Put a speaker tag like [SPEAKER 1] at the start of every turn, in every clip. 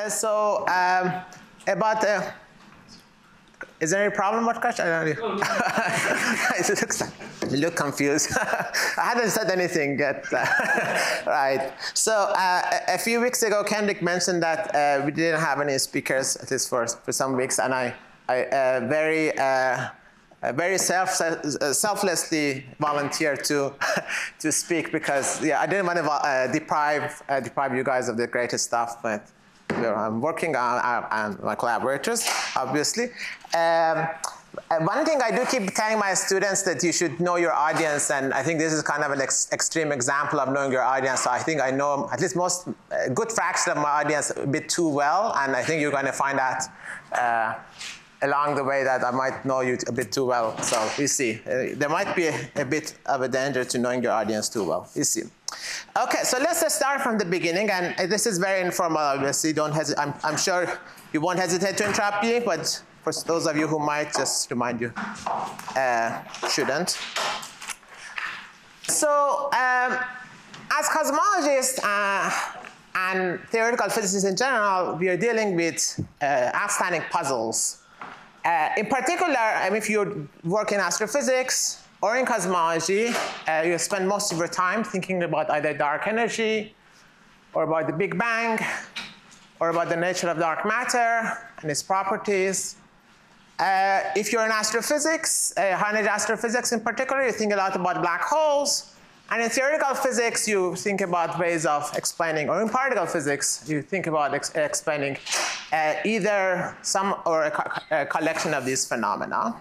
[SPEAKER 1] About is there any problem with question? I don't know. You look confused. I hadn't said anything yet. Right. So a few weeks ago, Kendrick mentioned that we didn't have any speakers, at least for some weeks, and I very selflessly volunteered to speak because I didn't want to deprive you guys of the greatest stuff, but I'm working on my collaborators, obviously. One thing I do keep telling my students that you should know your audience, and I think this is kind of an extreme example of knowing your audience. So I think I know at least most good fraction of my audience a bit too well, and I think you're going to find out along the way that I might know you a bit too well. So you see, there might be a bit of a danger to knowing your audience too well. You see. Okay, so let's just start from the beginning, and this is very informal, obviously. Don't hesitate. I'm sure you won't hesitate to interrupt me, but for those of you who might, just remind you, shouldn't. So, as cosmologists and theoretical physicists in general, we are dealing with outstanding puzzles. In particular, if you work in astrophysics or in cosmology, you spend most of your time thinking about either dark energy, or about the Big Bang, or about the nature of dark matter and its properties. If you're in astrophysics, high-energy astrophysics in particular, you think a lot about black holes. And in theoretical physics, you think about ways of explaining, or in particle physics, you think about explaining either some or a collection of these phenomena.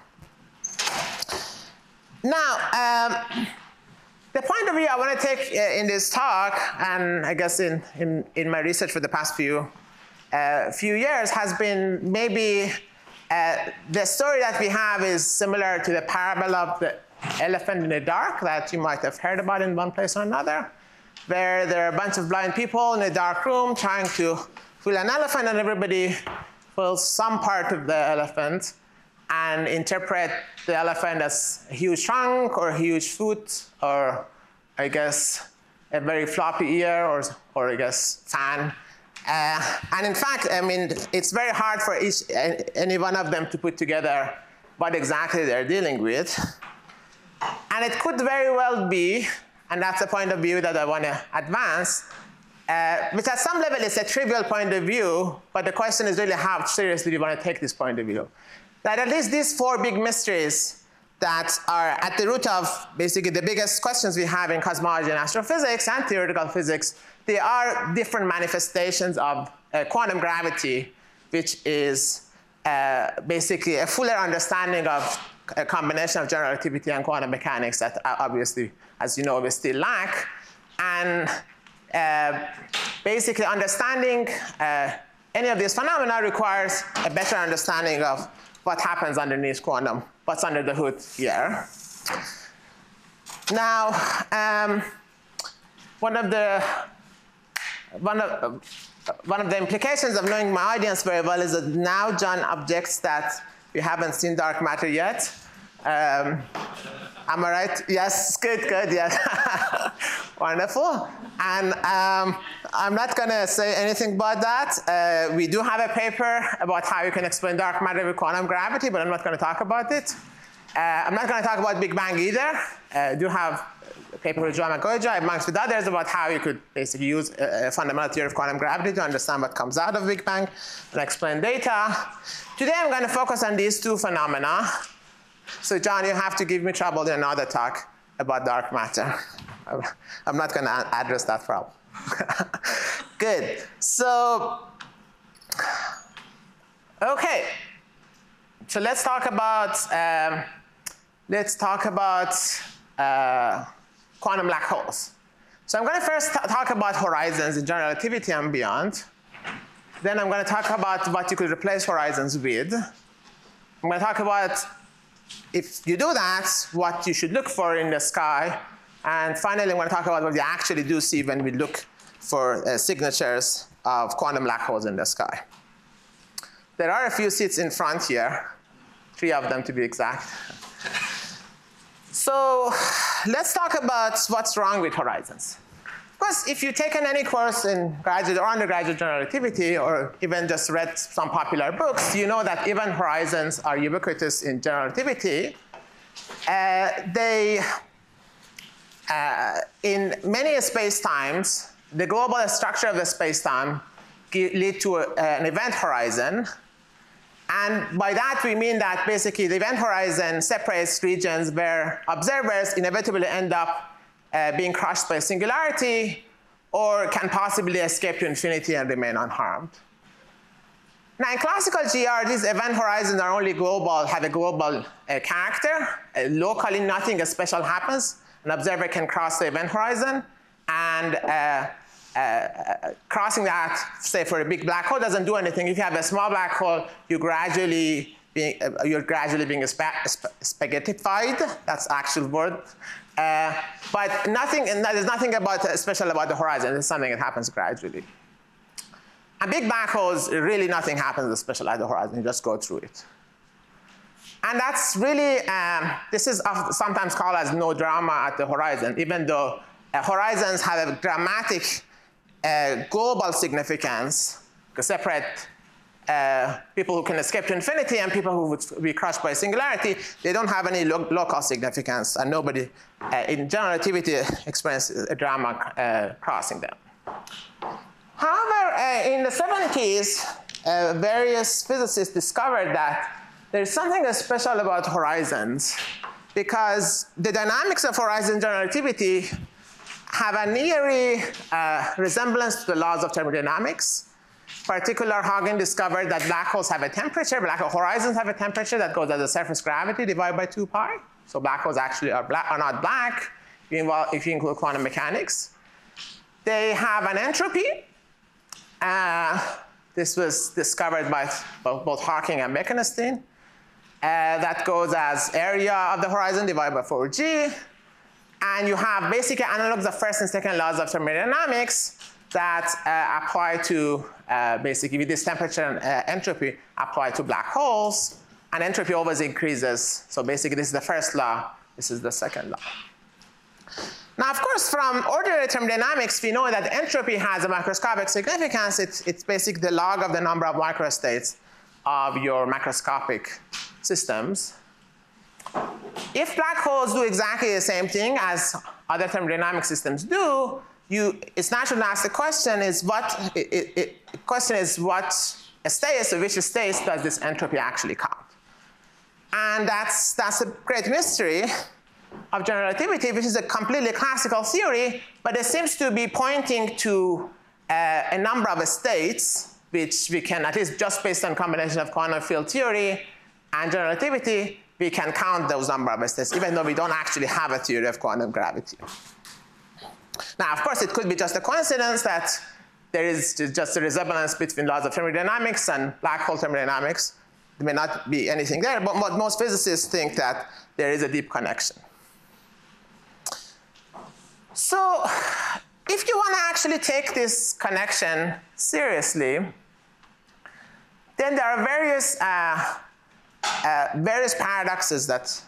[SPEAKER 1] Now, the point of view I want to take in this talk, and I guess in my research for the past few years, has been maybe the story that we have is similar to the parable of the elephant in the dark that you might have heard about in one place or another, where there are a bunch of blind people in a dark room trying to fool an elephant, and everybody fools some part of the elephant and interpret the elephant as a huge trunk or a huge foot, or I guess a very floppy ear, or I guess fan. And in fact, I mean, it's very hard for any one of them to put together what exactly they're dealing with. And it could very well be, and that's the point of view that I want to advance, which at some level is a trivial point of view, but the question is really how seriously do you want to take this point of view. That at least these four big mysteries that are at the root of basically the biggest questions we have in cosmology and astrophysics and theoretical physics, they are different manifestations of quantum gravity, which is basically a fuller understanding of a combination of general relativity and quantum mechanics that obviously, as you know, we still lack. And basically understanding any of these phenomena requires a better understanding of what happens underneath quantum, what's under the hood here. Now, one of the implications of knowing my audience very well is that now John objects that we haven't seen dark matter yet. Am I right? Yes, good, yes. Wonderful. And I'm not going to say anything about that. We do have a paper about how you can explain dark matter with quantum gravity, but I'm not going to talk about it. I'm not going to talk about Big Bang either. I do have a paper with Joan Magoja, amongst with others, about how you could basically use a fundamental theory of quantum gravity to understand what comes out of Big Bang and explain data. Today I'm going to focus on these two phenomena. So John, you have to give me trouble in another talk about dark matter. I'm not going to address that problem. Good. So, okay. So let's talk about quantum black holes. So I'm going to first talk about horizons in general relativity and beyond. Then I'm going to talk about what you could replace horizons with. I'm going to talk about, if you do that, what you should look for in the sky. And finally, I'm going to talk about what you actually do see when we look for signatures of quantum black holes in the sky. There are a few seats in front here, 3 of them to be exact. So let's talk about what's wrong with horizons. course, if you've taken any course in graduate or undergraduate general relativity, or even just read some popular books, you know that event horizons are ubiquitous in general relativity. In many spacetimes, the global structure of the spacetime lead to an event horizon. And by that, we mean that basically the event horizon separates regions where observers inevitably end up being crushed by singularity or can possibly escape to infinity and remain unharmed. Now, in classical GR, these event horizons are only global, have a global character. Locally, nothing special happens. An observer can cross the event horizon, and crossing that, say, for a big black hole doesn't do anything. If you have a small black hole, you're gradually being spaghettified. That's the actual word. But there's nothing special about the horizon. It's something that happens gradually. And big black holes, really nothing happens special at the horizon. You just go through it. And that's really, this is sometimes called as no drama at the horizon, even though horizons have a dramatic global significance to separate people who can escape to infinity and people who would be crushed by singularity. They don't have any local significance, and nobody in general relativity experiences a drama crossing them. However, in the 70s, various physicists discovered that there's something special about horizons, because the dynamics of horizon general relativity have an eerie resemblance to the laws of thermodynamics. Particularly, Hagen discovered that black holes have a temperature. Black hole horizons have a temperature that goes as a surface gravity divided by 2 pi. So black holes actually are not black if you include quantum mechanics. They have an entropy. This was discovered by both Hawking and Bekenstein. That goes as area of the horizon divided by 4g. And you have basically analogs of first and second laws of thermodynamics that apply to basically with this temperature and entropy apply to black holes. And entropy always increases. So basically, this is the first law. This is the second law. Now, of course, from ordinary thermodynamics, we know that entropy has a macroscopic significance. It's basically the log of the number of microstates of your macroscopic systems. If black holes do exactly the same thing as other thermodynamic systems do, it's natural to ask the question is what states, or which states does this entropy actually count? And that's a great mystery of general relativity, which is a completely classical theory, but it seems to be pointing to a number of states, which we can, at least just based on combination of quantum field theory and general relativity, we can count those number of states, even though we don't actually have a theory of quantum gravity. Now, of course, it could be just a coincidence that there is just a resemblance between laws of thermodynamics and black hole thermodynamics. There may not be anything there, but most physicists think that there is a deep connection. So if you want to actually take this connection seriously, then there are various paradoxes that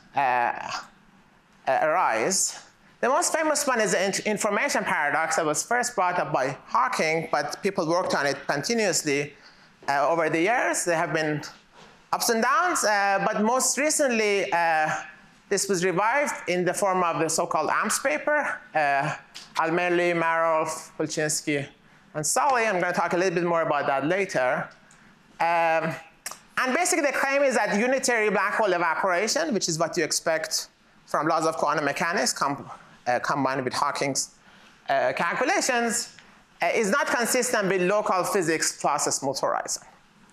[SPEAKER 1] arise. The most famous one is the information paradox that was first brought up by Hawking, but people worked on it continuously over the years. There have been ups and downs, but most recently, this was revived in the form of the so-called AMPS paper, Almerli, Maroff, Polchinski, and Sully. I'm going to talk a little bit more about that later. And basically, the claim is that unitary black hole evaporation, which is what you expect from laws of quantum mechanics combined with Hawking's calculations, is not consistent with local physics plus a smooth horizon.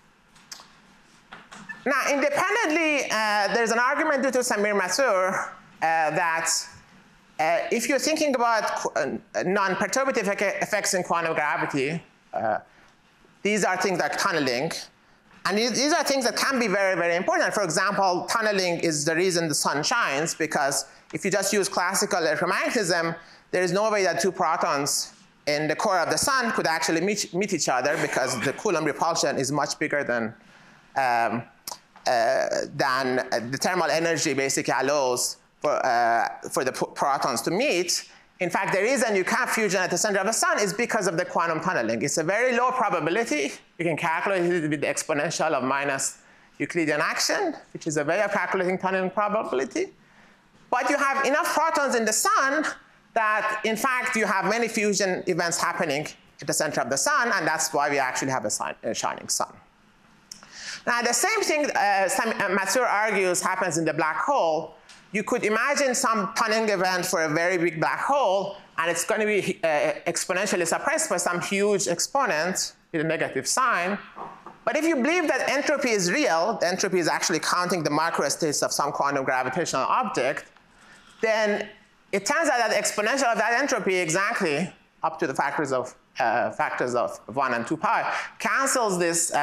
[SPEAKER 1] Now, independently, there's an argument due to Samir Mathur that if you're thinking about non-perturbative effects in quantum gravity, these are things like tunneling. And these are things that can be very, very important. For example, tunneling is the reason the sun shines, because if you just use classical electromagnetism, there is no way that 2 protons in the core of the sun could actually meet each other, because the Coulomb repulsion is much bigger than the thermal energy basically allows for the protons to meet in fact, the reason you can't fusion at the center of the sun is because of the quantum tunneling. It's a very low probability. You can calculate it with the exponential of minus Euclidean action, which is a way of calculating tunneling probability. But you have enough protons in the sun that, in fact, you have many fusion events happening at the center of the sun, and that's why we actually have a shining sun. Now, the same thing Mathieu argues happens in the black hole. You could imagine some tunneling event for a very big black hole, and it's going to be exponentially suppressed by some huge exponent with a negative sign. But if you believe that entropy is real, the entropy is actually counting the microstates of some quantum gravitational object, then it turns out that the exponential of that entropy exactly up to the factors of 1 and 2 pi cancels this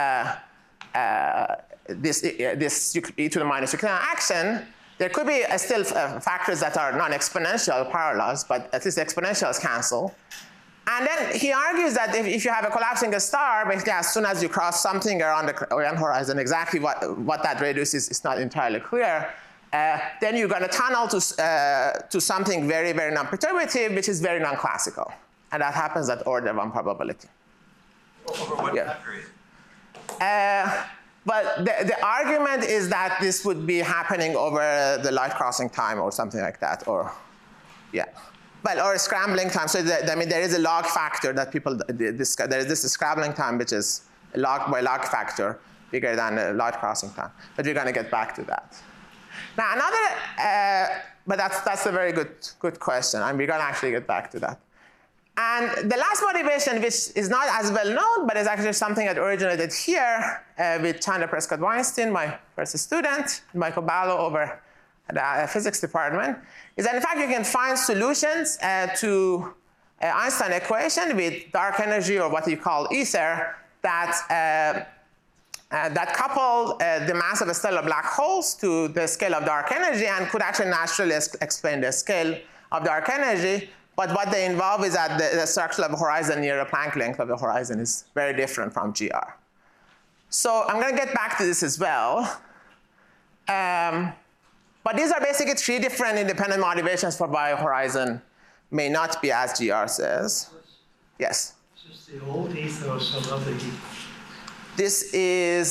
[SPEAKER 1] e to the minus Euclidean action. There could be still factors that are non-exponential parallels, but at least the exponentials cancel. And then he argues that if you have a collapsing star, basically as soon as you cross something around the event horizon, exactly what that radius is not entirely clear, then you're going to tunnel to something very, very non-perturbative, which is very non-classical. And that happens at order 1 probability.
[SPEAKER 2] Over what time period?
[SPEAKER 1] But the argument is that this would be happening over the light crossing time or something like that, or yeah. Well, or scrambling time. So I mean, there is a log factor that people discuss. There is this scrambling time, which is log by log factor bigger than the light crossing time. But we're going to get back to that. Now, but that's a very good question, and we're going to actually get back to that. And the last motivation, which is not as well known, but is actually something that originated here with Chandler Prescott Weinstein, my first student, Michael Ballo over at the physics department, is that in fact you can find solutions to Einstein equation with dark energy, or what you call ether, that couple the mass of stellar black holes to the scale of dark energy and could actually naturally explain the scale of dark energy. But what they involve is that the structure of the horizon near the Planck length of the horizon is very different from GR. So I'm going to get back to this as well. But these are basically 3 different independent motivations for why horizon may not be as GR says. Yes?
[SPEAKER 3] Is this the old ether or some other ether?
[SPEAKER 1] This is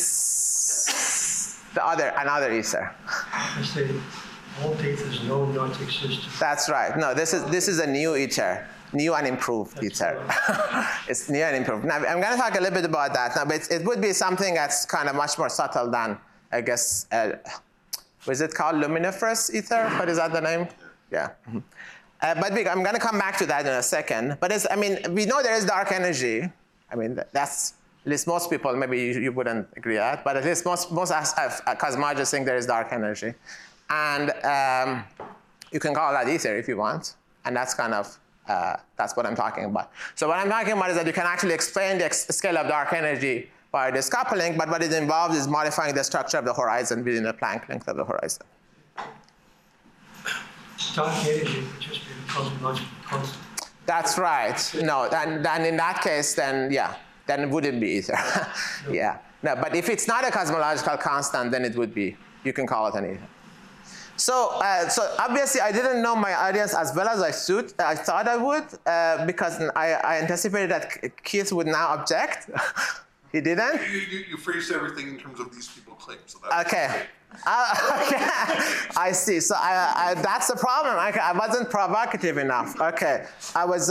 [SPEAKER 1] another ether.
[SPEAKER 3] I say old ether is known not to exist.
[SPEAKER 1] That's right. No, this is a new ether, new and improved ether. It's new and improved. Now, I'm going to talk a little bit about that now, but it would be something that's kind of much more subtle than, I guess, what is it called? Luminiferous ether? What is that the name? Yeah. Mm-hmm. But I'm going to come back to that in a second. But I mean, we know there is dark energy. I mean, that's, at least most people, maybe you wouldn't agree with that, but at least most cosmologists think there is dark energy. And you can call that ether if you want. And that's kind of, that's what I'm talking about. So what I'm talking about is that you can actually explain the scale of dark energy by this coupling, but what it involves is modifying the structure of the horizon within the Planck length of the horizon.
[SPEAKER 3] Dark energy would just be a cosmological constant.
[SPEAKER 1] That's right. No, and in that case, then, yeah, then it wouldn't be ether. No. Yeah. No, but if it's not a cosmological constant, then it would be. You can call it an ether. So obviously, I didn't know my audience as well as I thought I would, because I anticipated that Keith would now object. He didn't?
[SPEAKER 4] You phrased everything in terms of these people claim. So that's
[SPEAKER 1] okay. Okay. I see. So that's the problem. I wasn't provocative enough. Okay. I was.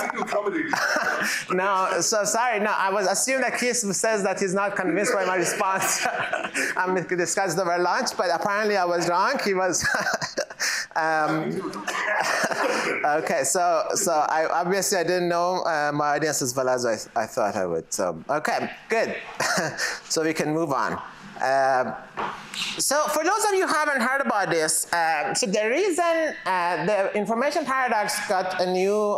[SPEAKER 1] No. So sorry. No. I was assuming that Keith says that he's not convinced by my response. I'm discussed over lunch, but apparently I was wrong. He was. Okay. So I obviously I didn't know my audience as well as I thought I would. So okay. Good. So we can move on. So for those of you who haven't heard about this, so the reason the information paradox got a new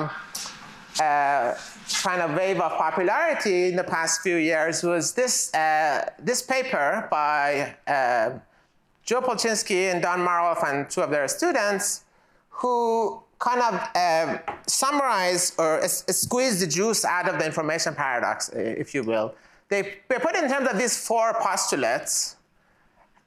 [SPEAKER 1] kind of wave of popularity in the past few years was this, this paper by Joe Polchinski and Don Maroff and 2 of their students, who kind of summarized or squeezed the juice out of the information paradox, if you will. They put it in terms of these 4 postulates.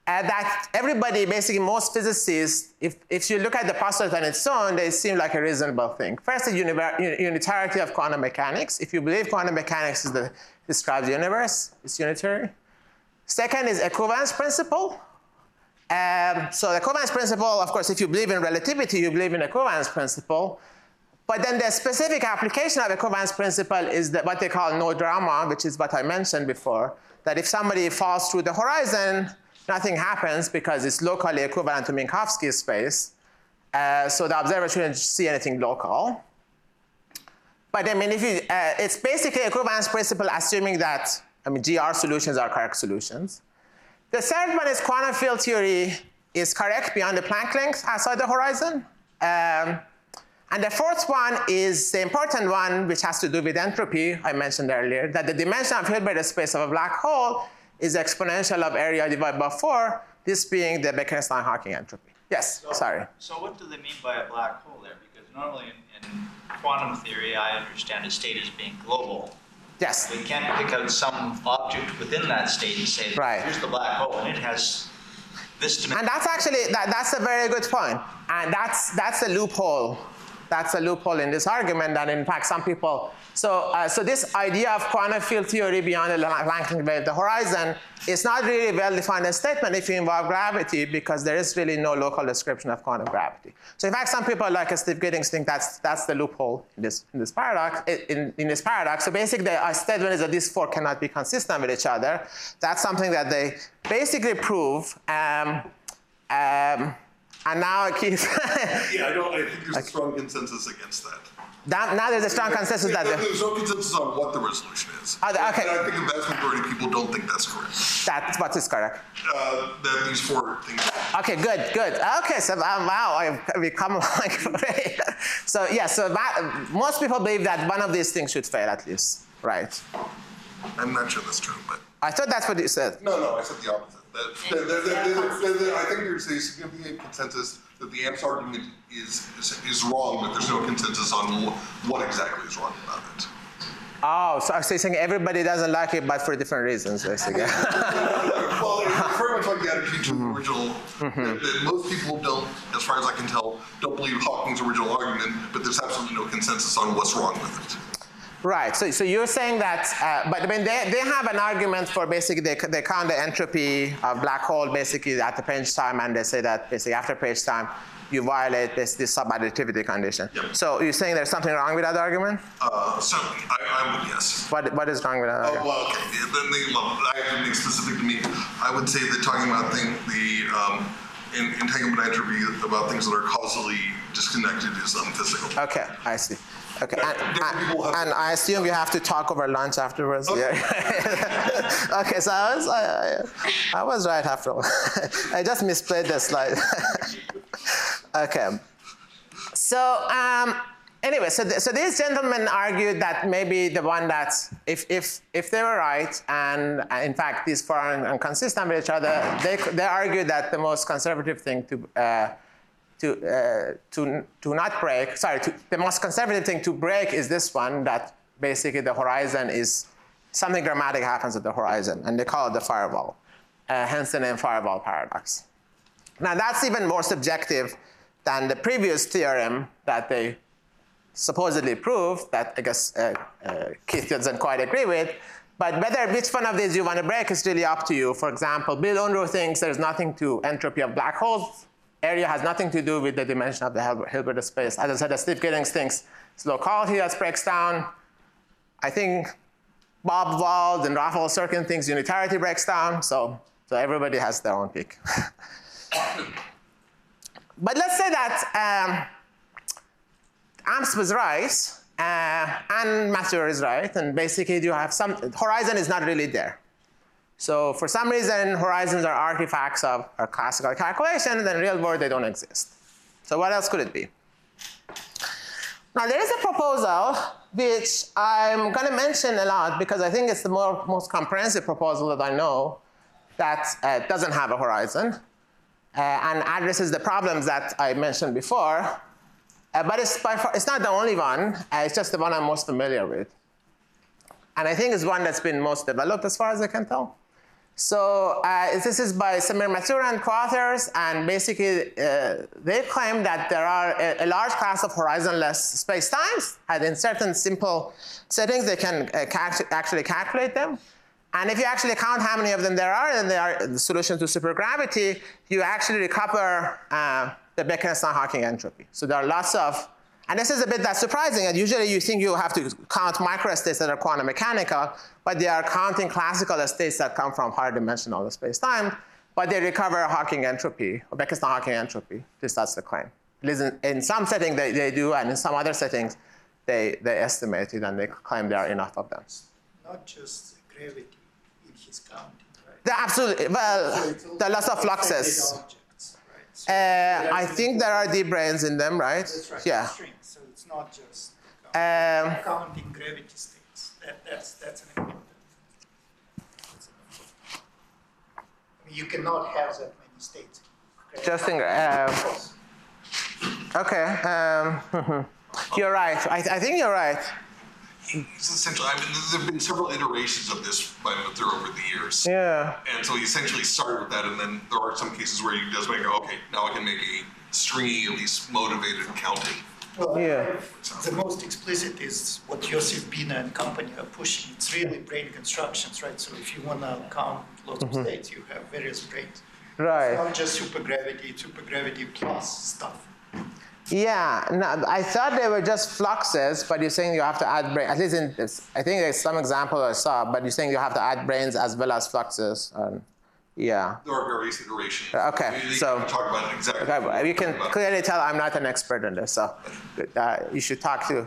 [SPEAKER 1] that everybody, basically most physicists, if you look at the postulate on its own, they seem like a reasonable thing. First, the unitarity of quantum mechanics. If you believe quantum mechanics describes the universe, it's unitary. Second is equivalence principle. So the equivalence principle, of course, if you believe in relativity, you believe in equivalence principle. But then the specific application of equivalence principle is what they call no drama, which is what I mentioned before, that if somebody falls through the horizon, nothing happens because it's locally equivalent to Minkowski space. So the observer shouldn't see anything local. But I mean, it's basically equivalence principle assuming that, GR solutions are correct solutions. The third one is quantum field theory is correct beyond the Planck length outside the horizon. And the fourth one is the important one, which has to do with entropy, I mentioned earlier, that the dimension of Hilbert space of a black hole is exponential of area divided by 4, this being the Bekenstein-Hawking entropy. Yes, sorry.
[SPEAKER 2] So what do they mean by a black hole there? Because normally in quantum theory, I understand a state as being global.
[SPEAKER 1] Yes.
[SPEAKER 2] We can't pick out some object within that state and say, here's the black hole, and it has this dimension. And
[SPEAKER 1] that's actually, that's a very good point. And that's a loophole. That's a loophole in this argument that, in fact, some people, so this idea of quantum field theory beyond the Planck wave, the horizon, is not really a well-defined statement if you involve gravity, because there is really no local description of quantum gravity. So in fact, some people like Steve Giddings think that's the loophole in this paradox. In this paradox, so basically the statement is that these four cannot be consistent with each other. That's something that they basically prove. And now Keith.
[SPEAKER 4] Yeah, I think there's a strong consensus against that.
[SPEAKER 1] Now there's a strong consensus that
[SPEAKER 4] there's no consensus on what the resolution is.
[SPEAKER 1] Okay.
[SPEAKER 4] And I think the vast majority of people don't think that's correct.
[SPEAKER 1] That's what is correct.
[SPEAKER 4] That these four things.
[SPEAKER 1] Okay, good. Okay, so wow, I've become like so yeah. So most people believe that one of these things should fail at least, right?
[SPEAKER 4] I'm not sure that's true, but
[SPEAKER 1] I thought that's what you said.
[SPEAKER 4] No, I said the opposite. I think there's a significant consensus that the AMPS argument is wrong, but there's no consensus on what exactly is wrong about it.
[SPEAKER 1] Oh, so you're saying everybody doesn't like it, but for different reasons, basically.
[SPEAKER 4] Well, it's very much like the attitude to the original. That most people don't, as far as I can tell, don't believe Hawking's original argument, but there's absolutely no consensus on what's wrong with it.
[SPEAKER 1] Right, so you're saying that, but I mean, they have an argument for basically, they count the entropy of black hole basically at the Page time, and they say that basically after Page time, you violate this subadditivity condition. Yep. So you're saying there's something wrong with that argument?
[SPEAKER 4] Certainly, I would guess.
[SPEAKER 1] What is wrong with that argument?
[SPEAKER 4] Well, okay, I have to make specific to me. I would say that talking about the entanglement entropy about things that are causally disconnected is unphysical.
[SPEAKER 1] Okay, I see. Okay, and I assume you have to talk over lunch afterwards. Oh. Yeah. Okay, so I was right after all. I just misplayed the slide. Okay. So anyway, so these gentlemen argued that maybe the one that if they were right, and in fact these four are inconsistent with each other, they argued that the most conservative thing the most conservative thing to break is this one, that basically the horizon is, something dramatic happens at the horizon, and they call it the firewall, hence the name firewall paradox. Now that's even more subjective than the previous theorem that they supposedly proved, that I guess Keith doesn't quite agree with, but which one of these you want to break is really up to you. For example, Bill Unruh thinks there's nothing to entropy of black holes. Area has nothing to do with the dimension of the Hilbert space. As I said, Steve Giddings thinks it's locality that breaks down. I think Bob Wald and Raphael Sirkin thinks unitarity breaks down. So everybody has their own pick. But let's say that AMPS was right, and Mathieu is right, and basically you have horizon is not really there. So for some reason, horizons are artifacts of our classical calculation, and in the real world, they don't exist. So what else could it be? Now, there is a proposal which I'm going to mention a lot because I think it's the most comprehensive proposal that I know that doesn't have a horizon and addresses the problems that I mentioned before. But it's not the only one. It's just the one I'm most familiar with. And I think it's one that's been most developed as far as I can tell. So this is by Samir Mathur and co-authors, and basically they claim that there are a large class of horizonless spacetimes, and in certain simple settings they can actually calculate them. And if you actually count how many of them there are, and they are the solution to supergravity, you actually recover the Bekenstein-Hawking entropy. So there are lots of, and this is a bit that surprising, and usually you think you have to count microstates that are quantum mechanical, but they are counting classical states that come from higher dimensional space-time, but they recover Hawking entropy, or Bekenstein-Hawking entropy. At least that's the claim. At least in some settings they do, and in some other settings they estimate it, and they claim there are enough of them.
[SPEAKER 5] Not just gravity in his counting, right?
[SPEAKER 1] Absolutely. Well, there are lots of fluxes.
[SPEAKER 5] Objects, right? So
[SPEAKER 1] I think there are deep brains in them, right?
[SPEAKER 5] that's right.
[SPEAKER 1] Yeah.
[SPEAKER 5] Strings. So it's not just counting gravity states. That's an important. I mean, you cannot have that many states.
[SPEAKER 1] Just think. Okay. You're right. I think you're right.
[SPEAKER 4] It's essentially, I mean, there have been several iterations of this by Mathur over the years.
[SPEAKER 1] Yeah.
[SPEAKER 4] And so he essentially started with that, and then there are some cases where he does make, okay, now I can make a stringy, at least motivated counting.
[SPEAKER 5] Well,
[SPEAKER 1] Yeah.
[SPEAKER 5] the most explicit is what Yosef Bina and company are pushing. It's really brain constructions, right? So if you want to count lots of states, you have various brains. It's
[SPEAKER 1] Right.
[SPEAKER 5] not just supergravity, it's supergravity plus stuff.
[SPEAKER 1] Yeah. No, I thought they were just fluxes, but you're saying you have to add brains. At least in this, I think there's some example I saw, but you're saying you have to add brains as well as fluxes. Yeah.
[SPEAKER 4] There are various iterations.
[SPEAKER 1] Okay,
[SPEAKER 4] You
[SPEAKER 1] so-
[SPEAKER 4] can talk about it exactly.
[SPEAKER 1] Okay, you can clearly tell I'm not an expert in this, so you should talk to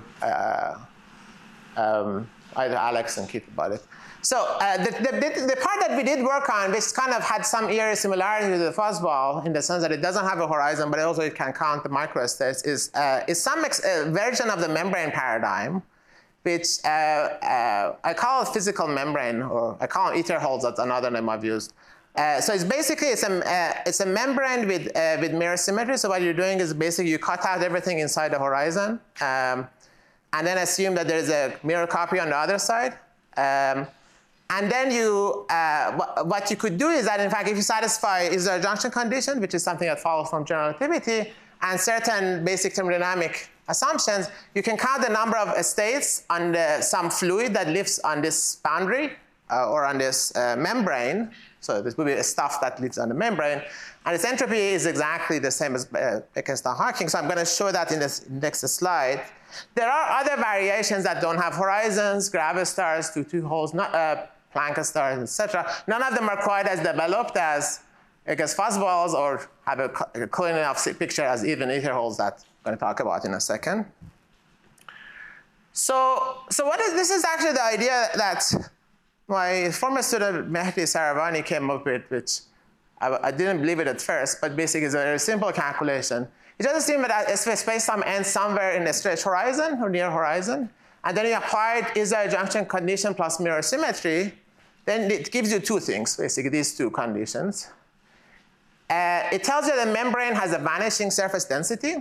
[SPEAKER 1] either Alex and Keith about it. So the part that we did work on, which kind of had some eerie similarity to the fuzzball in the sense that it doesn't have a horizon, but also it can count the microstates, is some version of the membrane paradigm, which I call a physical membrane, or I call it ether holes. That's another name I've used. So it's basically it's a membrane with mirror symmetry. So what you're doing is basically you cut out everything inside the horizon, and then assume that there's a mirror copy on the other side. And then what you could do is that, in fact, if you satisfy is there a junction condition, which is something that follows from general relativity, and certain basic thermodynamic assumptions, you can count the number of states on some fluid that lives on this boundary or on this membrane. So this would be stuff that lives on the membrane. And its entropy is exactly the same as Bekenstein-Hawking. So I'm going to show that in this next slide. There are other variations that don't have horizons, gravastars, two holes, Planck stars, etc. None of them are quite as developed as fuzzballs or have a clean enough picture as even ether holes that I'm going to talk about in a second. So this is actually the idea that my former student Mehdi Saravani came up with, which I didn't believe it at first, but basically it's a very simple calculation. It just assumes that a space-time ends somewhere in a stretch horizon or near horizon, and then you apply is there a junction condition plus mirror symmetry, then it gives you two things, basically these two conditions. It tells you the membrane has a vanishing surface density,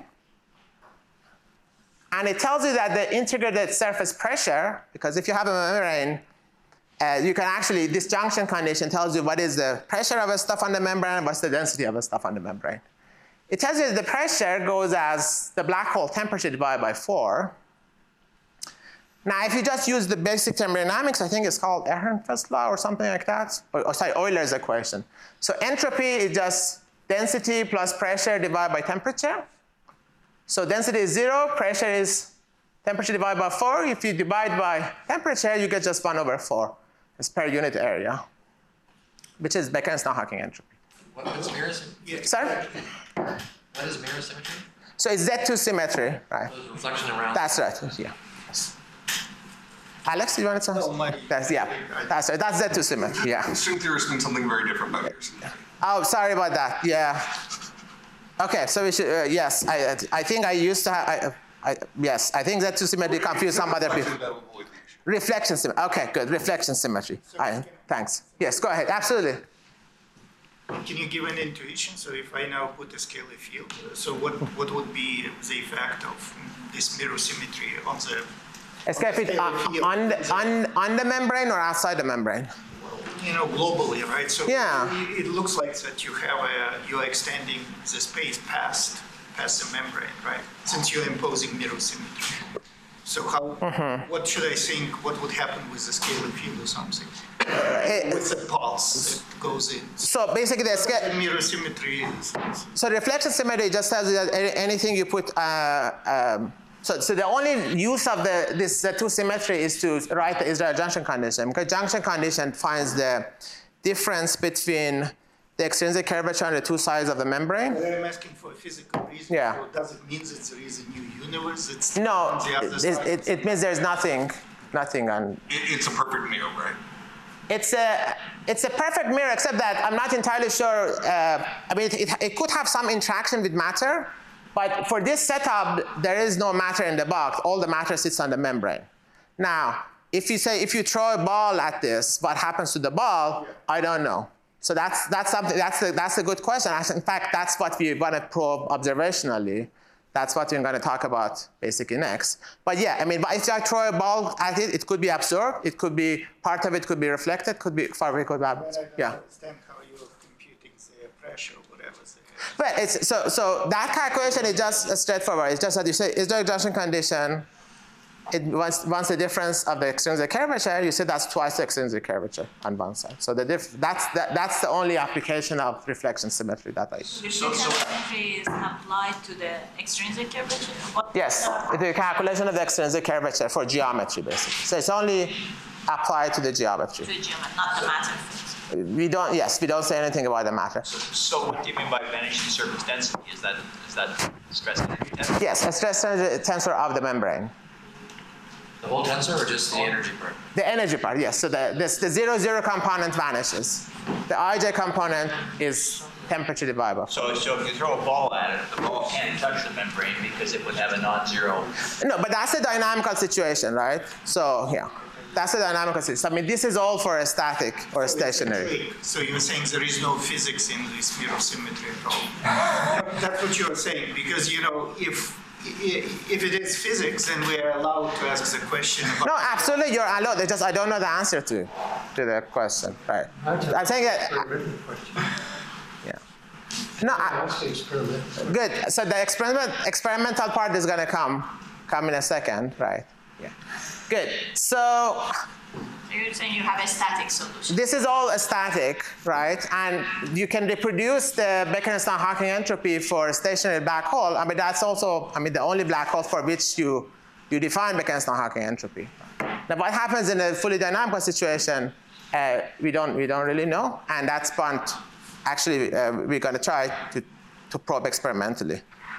[SPEAKER 1] and it tells you that the integrated surface pressure, because if you have a membrane, you can actually, this junction condition tells you what is the pressure of a stuff on the membrane and what's the density of a stuff on the membrane. It tells you that the pressure goes as the black hole temperature divided by 4. Now, if you just use the basic thermodynamics, I think it's called Ehrenfest law or something like that, or sorry, Euler's equation. So entropy is just density plus pressure divided by temperature. So density is 0, pressure is temperature divided by 4. If you divide by temperature, you get just 1 over 4. It's per unit area, which is Bekenstein-Hawking entropy.
[SPEAKER 6] What is mirror symmetry?
[SPEAKER 1] Sorry?
[SPEAKER 6] What is mirror symmetry?
[SPEAKER 1] So it's Z2 symmetry, right?
[SPEAKER 6] So it's reflection around.
[SPEAKER 1] That's right, yeah. Yes. Alex, you want to say?
[SPEAKER 5] No,
[SPEAKER 1] That's right, that's Z2 symmetry, yeah.
[SPEAKER 4] String theorists mean something very different by mirror symmetry.
[SPEAKER 1] Oh, sorry about that, yeah. Okay, so we should, yes, I think I used to have, yes, I think Z2 symmetry confused some other people. Reflection symmetry, okay, good, reflection symmetry. Thanks. Yes, go ahead, absolutely.
[SPEAKER 5] Can you give an intuition? So if I now put a scalar field, so what would be the effect of this mirror symmetry on the
[SPEAKER 1] Escape it on the membrane or outside the membrane?
[SPEAKER 5] globally, right? So
[SPEAKER 1] Yeah.
[SPEAKER 5] it looks like that you're extending the space past the membrane, right? Since you're imposing mirror symmetry. So what should I think? What would happen with the scalar field or something? With the pulse that goes in.
[SPEAKER 1] So basically,
[SPEAKER 5] The mirror symmetry is.
[SPEAKER 1] so reflection symmetry just tells you that anything you put. So the only use of this two symmetry is to write the Israel junction condition, because junction condition finds the difference between the extrinsic curvature on the two sides of the membrane.
[SPEAKER 5] But I'm asking for a physical reason.
[SPEAKER 1] Yeah.
[SPEAKER 5] So does it mean that there is a new universe that's
[SPEAKER 1] No,
[SPEAKER 5] on the other side?
[SPEAKER 1] it means there's nothing on.
[SPEAKER 4] It's a perfect mirror, right?
[SPEAKER 1] It's a perfect mirror, except that I'm not entirely sure. I mean, it could have some interaction with matter, but for this setup, there is no matter in the box. All the matter sits on the membrane. Now, if you throw a ball at this, what happens to the ball? I don't know. So that's something. That's a good question. In fact, that's what we want to probe observationally. That's what we're going to talk about basically next. But yeah, I mean, if I throw a ball at it, it could be absorbed. It could be part of it could be reflected. Could be far away. Could be
[SPEAKER 5] But I don't
[SPEAKER 1] yeah.
[SPEAKER 5] understand how you're computing the pressure, whatever.
[SPEAKER 1] But it's so that calculation is just straightforward. It's just that you say is there a junction condition. Once the difference of the extrinsic curvature, you say that's twice the extrinsic curvature on one side. So that's the only application of reflection symmetry that I use.
[SPEAKER 7] Reflection symmetry is applied to the extrinsic curvature?
[SPEAKER 1] Yes, the calculation of the extrinsic curvature for geometry, basically. So it's only applied to the geometry.
[SPEAKER 7] To the geometry, not the matter field.
[SPEAKER 1] We don't say anything about the matter.
[SPEAKER 2] So what do you mean by vanishing surface density? Is that stress energy density?
[SPEAKER 1] Yes, a stress tensor of the membrane.
[SPEAKER 6] The whole tensor or just the energy part?
[SPEAKER 1] The energy part, yes. So the 0,0 component vanishes. The IJ component is temperature divided by 4.
[SPEAKER 2] So if you throw a ball at it, the ball can't touch the membrane because it would have a non-zero.
[SPEAKER 1] No, but that's a dynamical situation, right? So yeah, that's a dynamical situation. I mean, this is all for a static or a stationary.
[SPEAKER 5] So you're saying there is no physics in this mirror symmetry at all? That's what you're saying, because if it is physics, then we are allowed to ask the question about.
[SPEAKER 1] No, absolutely, you're allowed. It's just I don't know the answer to the question, right? I'm saying that. Yeah. No.
[SPEAKER 3] Ask the experiment.
[SPEAKER 1] Good. So the experimental part is going to come in a second, right? Yeah. Good. So
[SPEAKER 7] You're saying you have a static solution.
[SPEAKER 1] this is all a static, right? And you can reproduce the Bekenstein-Hawking entropy for a stationary black hole. I mean, that's also, the only black hole for which you define Bekenstein-Hawking entropy. Now, what happens in a fully dynamical situation, we don't really know, and that's what actually we're going to try to probe experimentally.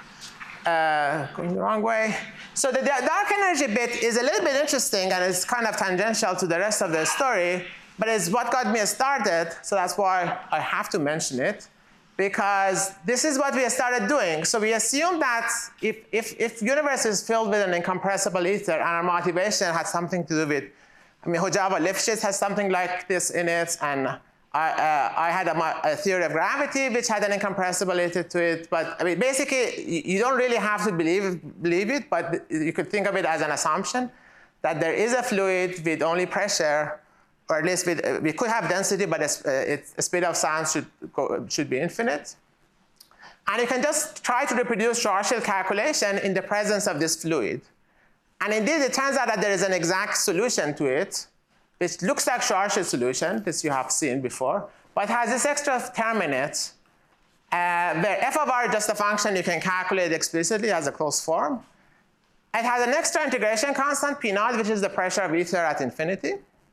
[SPEAKER 1] Going the wrong way. So the dark energy bit is a little bit interesting, and it's kind of tangential to the rest of the story, but it's what got me started, so that's why I have to mention it, because this is what we started doing. So we assume that if universe is filled with an incompressible ether, and our motivation has something to do with, Hojava Lifshitz has something like this in it, and I had a theory of gravity which had an incompressible ether to it, but basically you don't really have to believe it, but you could think of it as an assumption that there is a fluid with only pressure, or at least we could have density, but its speed of sound should be infinite. And you can just try to reproduce Schwarzschild calculation in the presence of this fluid. And indeed, it turns out that there is an exact solution to it, which looks like Schwarzschild solution, this you have seen before, but has this extra term in it, where f of r is just a function you can calculate explicitly as a closed form. It has an extra integration constant, P0, which is the pressure of ether at infinity.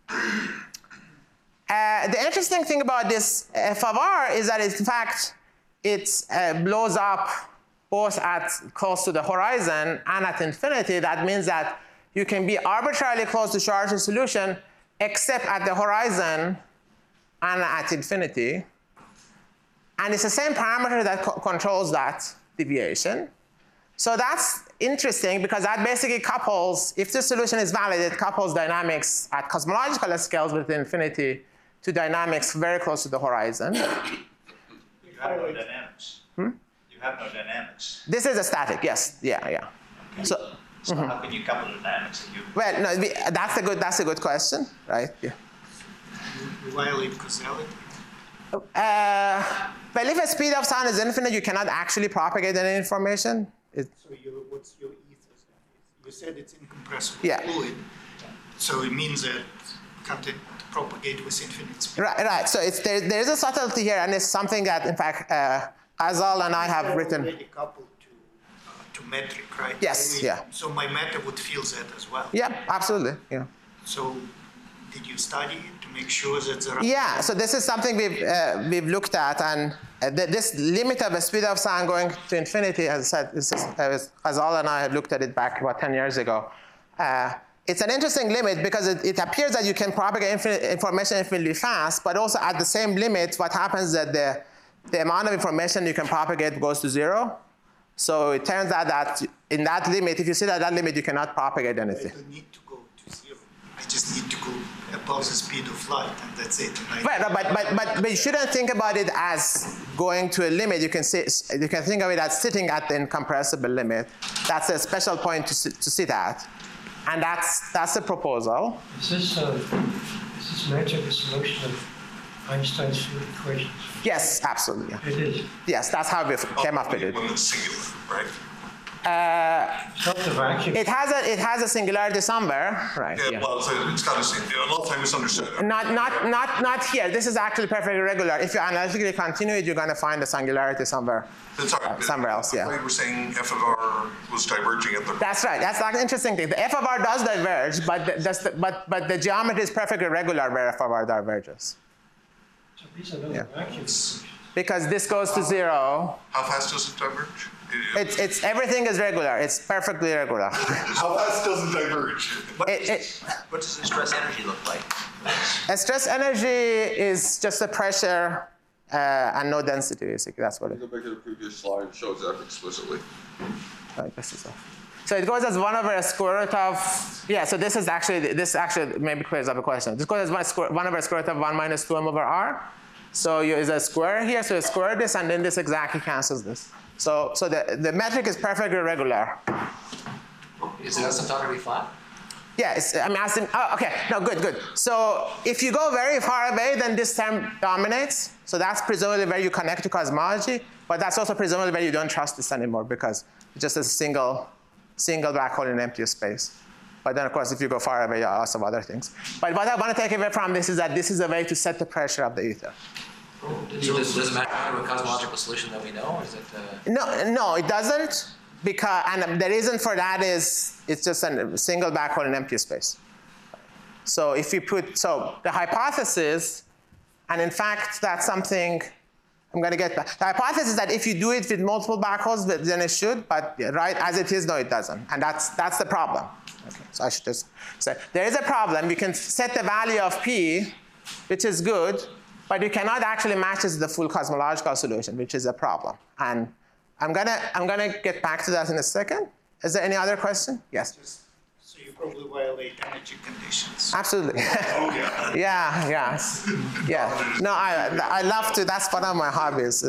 [SPEAKER 1] The interesting thing about this f of r is that, in fact, it blows up both at close to the horizon and at infinity. That means that you can be arbitrarily close to Schwarzschild solution except at the horizon and at infinity. And it's the same parameter that controls that deviation. So that's interesting because that basically couples, if the solution is valid, it couples dynamics at cosmological scales with infinity to dynamics very close to the horizon.
[SPEAKER 2] You have no dynamics. You have no dynamics.
[SPEAKER 1] This is a static, yes, yeah.
[SPEAKER 2] Okay. So how can you couple the dynamics if you?
[SPEAKER 1] Well, no, that's a good question, right? Yeah.
[SPEAKER 5] you violate causality.
[SPEAKER 1] Well, if the speed of sound is infinite, you cannot actually propagate any information.
[SPEAKER 5] So what's your ether? You said it's incompressible
[SPEAKER 1] Yeah.
[SPEAKER 5] fluid. So it means that can't it propagate with infinite speed?
[SPEAKER 1] Right. So there is a subtlety here, and it's something that, in fact, Azal and I have
[SPEAKER 5] They're
[SPEAKER 1] written.
[SPEAKER 5] already coupled to metric, right?
[SPEAKER 1] Yes, yeah.
[SPEAKER 5] So my meta would feel that as well.
[SPEAKER 1] Yeah, absolutely. Yeah.
[SPEAKER 5] So did you study it to make sure that there are...
[SPEAKER 1] Yeah, so this is something we've looked at, and this limit of the speed of sound going to infinity, as I said, Azal and I had looked at it back about 10 years ago. It's an interesting limit because it appears that you can propagate information infinitely fast, but also at the same limit, what happens is that the amount of information you can propagate goes to 0. So it turns out that in that limit, if you sit at that limit, you cannot propagate anything.
[SPEAKER 5] I don't need to go to 0. I just need to go above the speed of light, and that's it. And
[SPEAKER 1] Right, but you shouldn't think about it as going to a limit. You can think of it as sitting at the incompressible limit. That's a special point to sit at, and that's the proposal.
[SPEAKER 3] Is this magic a solution of Einstein's field equations?
[SPEAKER 1] Yes, absolutely. Yeah.
[SPEAKER 3] It is.
[SPEAKER 1] Yes, that's how we came up with it.
[SPEAKER 4] One that's singular, right?
[SPEAKER 3] It's not the vacuum.
[SPEAKER 1] It has a singularity somewhere, right?
[SPEAKER 4] Yeah,
[SPEAKER 1] Yeah.
[SPEAKER 4] well, it's got to see. A lot of times misunderstood.
[SPEAKER 1] Not here. This is actually perfectly regular. If you analytically continue it, you're going to find a singularity somewhere else. Yeah.
[SPEAKER 4] I thought you were saying f of r was diverging at the.
[SPEAKER 1] That's right. That's an interesting thing. The f of r does diverge, but the geometry is perfectly regular where f of r diverges.
[SPEAKER 3] So these are not the vacuum equations.
[SPEAKER 1] Because this goes to 0.
[SPEAKER 4] How fast does it diverge?
[SPEAKER 1] It's everything is regular. It's perfectly regular.
[SPEAKER 4] How fast does it diverge?
[SPEAKER 2] What does the stress energy look like?
[SPEAKER 1] A stress energy is just the pressure and no density, basically. That's what it is.
[SPEAKER 4] Go back to the previous slide. It shows that explicitly.
[SPEAKER 1] Right, this is off. So it goes as 1 over a square root of, yeah, so this actually maybe clears up a question. This goes as 1 over a square root of 1 minus 2m over r. So is a square here, so you square this, and then this exactly cancels this. So the metric is perfectly regular.
[SPEAKER 6] Is the asymptotically flat?
[SPEAKER 1] Yeah, okay, no, good. So if you go very far away, then this term dominates. So that's presumably where you connect to cosmology, but that's also presumably where you don't trust this anymore because it's just a single black hole in empty space. But then, of course, if you go far away, you have lots of other things. But what I want to take away from this is that this is a way to set the pressure of the ether.
[SPEAKER 6] Does it matter to a cosmological solution that we know? Or is it,
[SPEAKER 1] No, it doesn't. And the reason for that is it's just a single black hole in empty space. So if you the hypothesis, and in fact, that's something I'm going to get back. The hypothesis is that if you do it with multiple black holes, then it should, but right as it is, no, it doesn't. And that's the problem. Okay, so I should just say, there is a problem. You can set the value of P, which is good, but you cannot actually match this to the full cosmological solution, which is a problem. And I'm gonna get back to that in a second. Is there any other question? Yes.
[SPEAKER 5] So you probably violate energy conditions.
[SPEAKER 1] Absolutely.
[SPEAKER 4] Oh, yeah.
[SPEAKER 1] Yeah. No, I love to. That's one of my hobbies.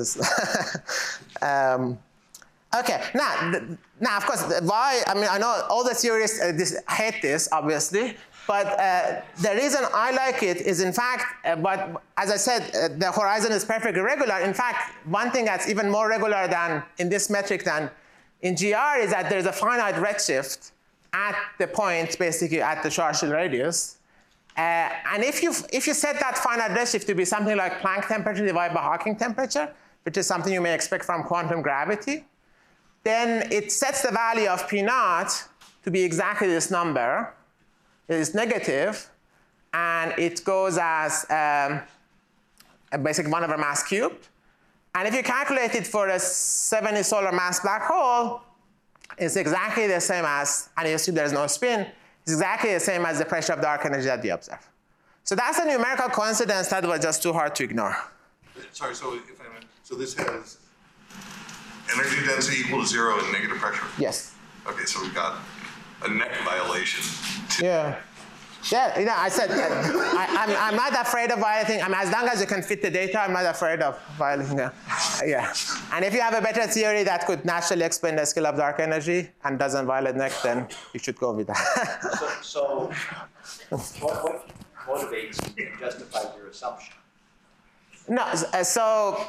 [SPEAKER 1] Okay. Now, of course, why? I mean, I know all the theorists hate this, obviously. But the reason I like it is, in fact, but as I said, the horizon is perfectly regular. In fact, one thing that's even more regular than in this metric than in GR is that there's a finite redshift at the point, basically at the Schwarzschild radius. And if you set that finite redshift to be something like Planck temperature divided by Hawking temperature, which is something you may expect from quantum gravity, then it sets the value of P naught to be exactly this number. It is negative, and it goes as basically 1 over mass cubed. And if you calculate it for a 70 solar mass black hole, it's exactly the same as, and you assume there's no spin, it's exactly the same as the pressure of dark energy that we observe. So that's a numerical coincidence that was just too hard to ignore.
[SPEAKER 4] Sorry, so this has energy density equal to 0 and negative pressure?
[SPEAKER 1] Yes.
[SPEAKER 4] Okay, so we've got a neck violation.
[SPEAKER 1] Yeah, I said I'm not afraid of violating. I mean, as long as you can fit the data, I'm not afraid of violating. Yeah. And if you have a better theory that could naturally explain the scale of dark energy and doesn't violate neck, then you should go with that.
[SPEAKER 2] So motivates and justifies your assumption.
[SPEAKER 1] No, so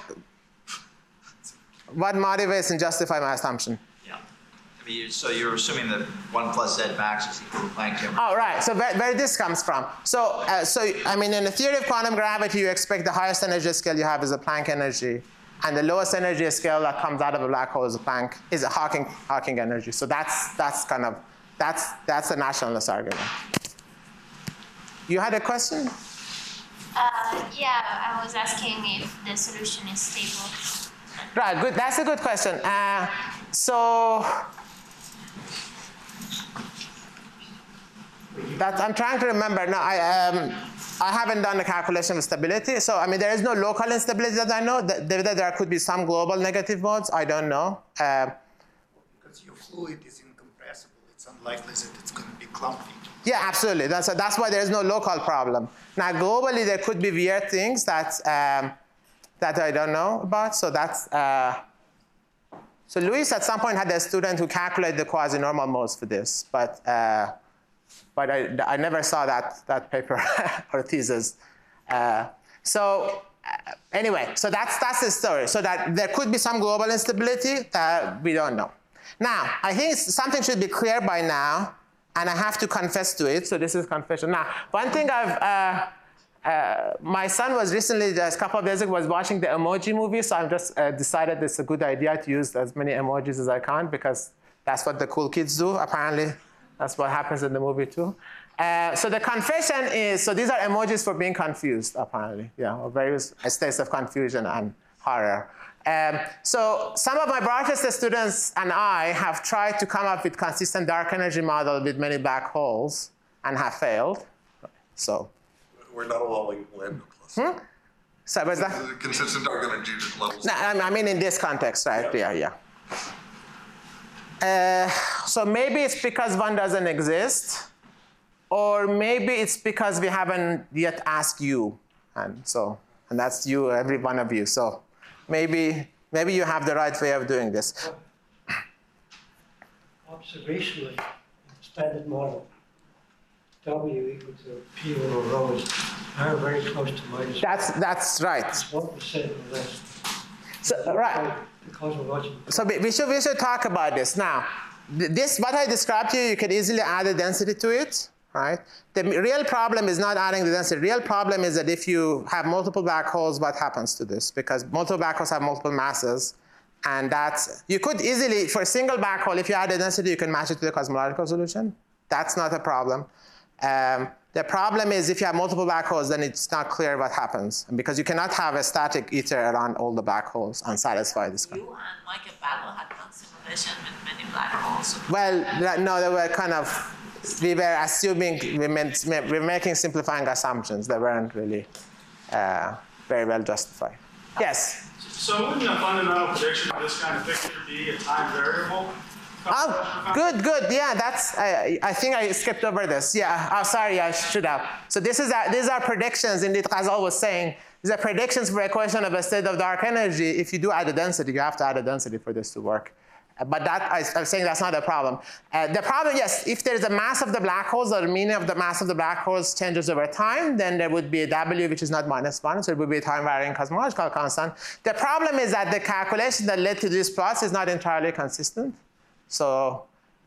[SPEAKER 1] what motivates and justifies my assumption?
[SPEAKER 2] Yeah. I mean, so you're assuming that 1 plus Z max is equal to Planck temperature.
[SPEAKER 1] Oh, right. So where this comes from. So I mean, in the theory of quantum gravity, you expect the highest energy scale you have is a Planck energy. And the lowest energy scale that comes out of a black hole is a Hawking energy. So that's the nationalist argument. You had a question?
[SPEAKER 8] Yeah, I was asking if the solution is stable.
[SPEAKER 1] Right, good. That's a good question. So I'm trying to remember. No, I haven't done the calculation of stability. So I mean, there is no local instability that I know. There could be some global negative modes. I don't know.
[SPEAKER 5] Because your fluid is incompressible, it's unlikely that it's going to be clumpy.
[SPEAKER 1] Yeah, absolutely. That's why there is no local problem. Now, globally, there could be weird things that I don't know about. So that's so Luis at some point had a student who calculated the quasi-normal modes for this, but I never saw that paper or thesis. Anyway, so that's the story. So that there could be some global instability that we don't know. Now, I think something should be clear by now, and I have to confess to it. So this is confession. Now, one thing my son was recently, just a couple of days ago, was watching the Emoji movie. So I've just decided it's a good idea to use as many emojis as I can because that's what the cool kids do. Apparently, that's what happens in the movie too. So the confession is, so these are emojis for being confused, apparently. Yeah, or various states of confusion and horror. So some of my Rochester students and I have tried to come up with consistent dark energy model with many black holes and have failed. So
[SPEAKER 4] we're not allowing lambda clusters.
[SPEAKER 1] So what's that?
[SPEAKER 4] Consistent dark energy levels.
[SPEAKER 1] No, I mean in this context, right? Yeah. So maybe it's because one doesn't exist, or maybe it's because we haven't yet asked you, and that's you, every one of you. So maybe you have the right way of doing this.
[SPEAKER 3] Observationally, standard model, W equal to P over rho is very close to minus.
[SPEAKER 1] That's right.
[SPEAKER 3] 1% or less.
[SPEAKER 1] So, right. So we should talk about this now. This what I described to you, you could easily add a density to it, right? The real problem is not adding the density. The real problem is that if you have multiple black holes, what happens to this? Because multiple black holes have multiple masses, and you could easily, for a single black hole, if you add a density, you can match it to the cosmological solution. That's not a problem. The problem is if you have multiple black holes, then it's not clear what happens, because you cannot have a static ether around all the black holes and satisfy this.
[SPEAKER 7] You and Michael Battle had done simulation with many black holes.
[SPEAKER 1] Well, no, they were we were assuming, we're making simplifying assumptions that weren't really very well justified. Yes?
[SPEAKER 9] So wouldn't a fundamental prediction of this kind of picture be a time variable?
[SPEAKER 1] Oh, good. Yeah, I think I skipped over this. Yeah, oh, sorry, I should have. So these are predictions, indeed, as I was saying. These are predictions for a equation of a state of dark energy. If you do add a density, you have to add a density for this to work. But I'm saying that's not a problem. The problem, yes, if there's a mass of the black holes, or the meaning of the mass of the black holes changes over time, then there would be a W which is not -1, so it would be a time-varying cosmological constant. The problem is that the calculation that led to these plots is not entirely consistent. So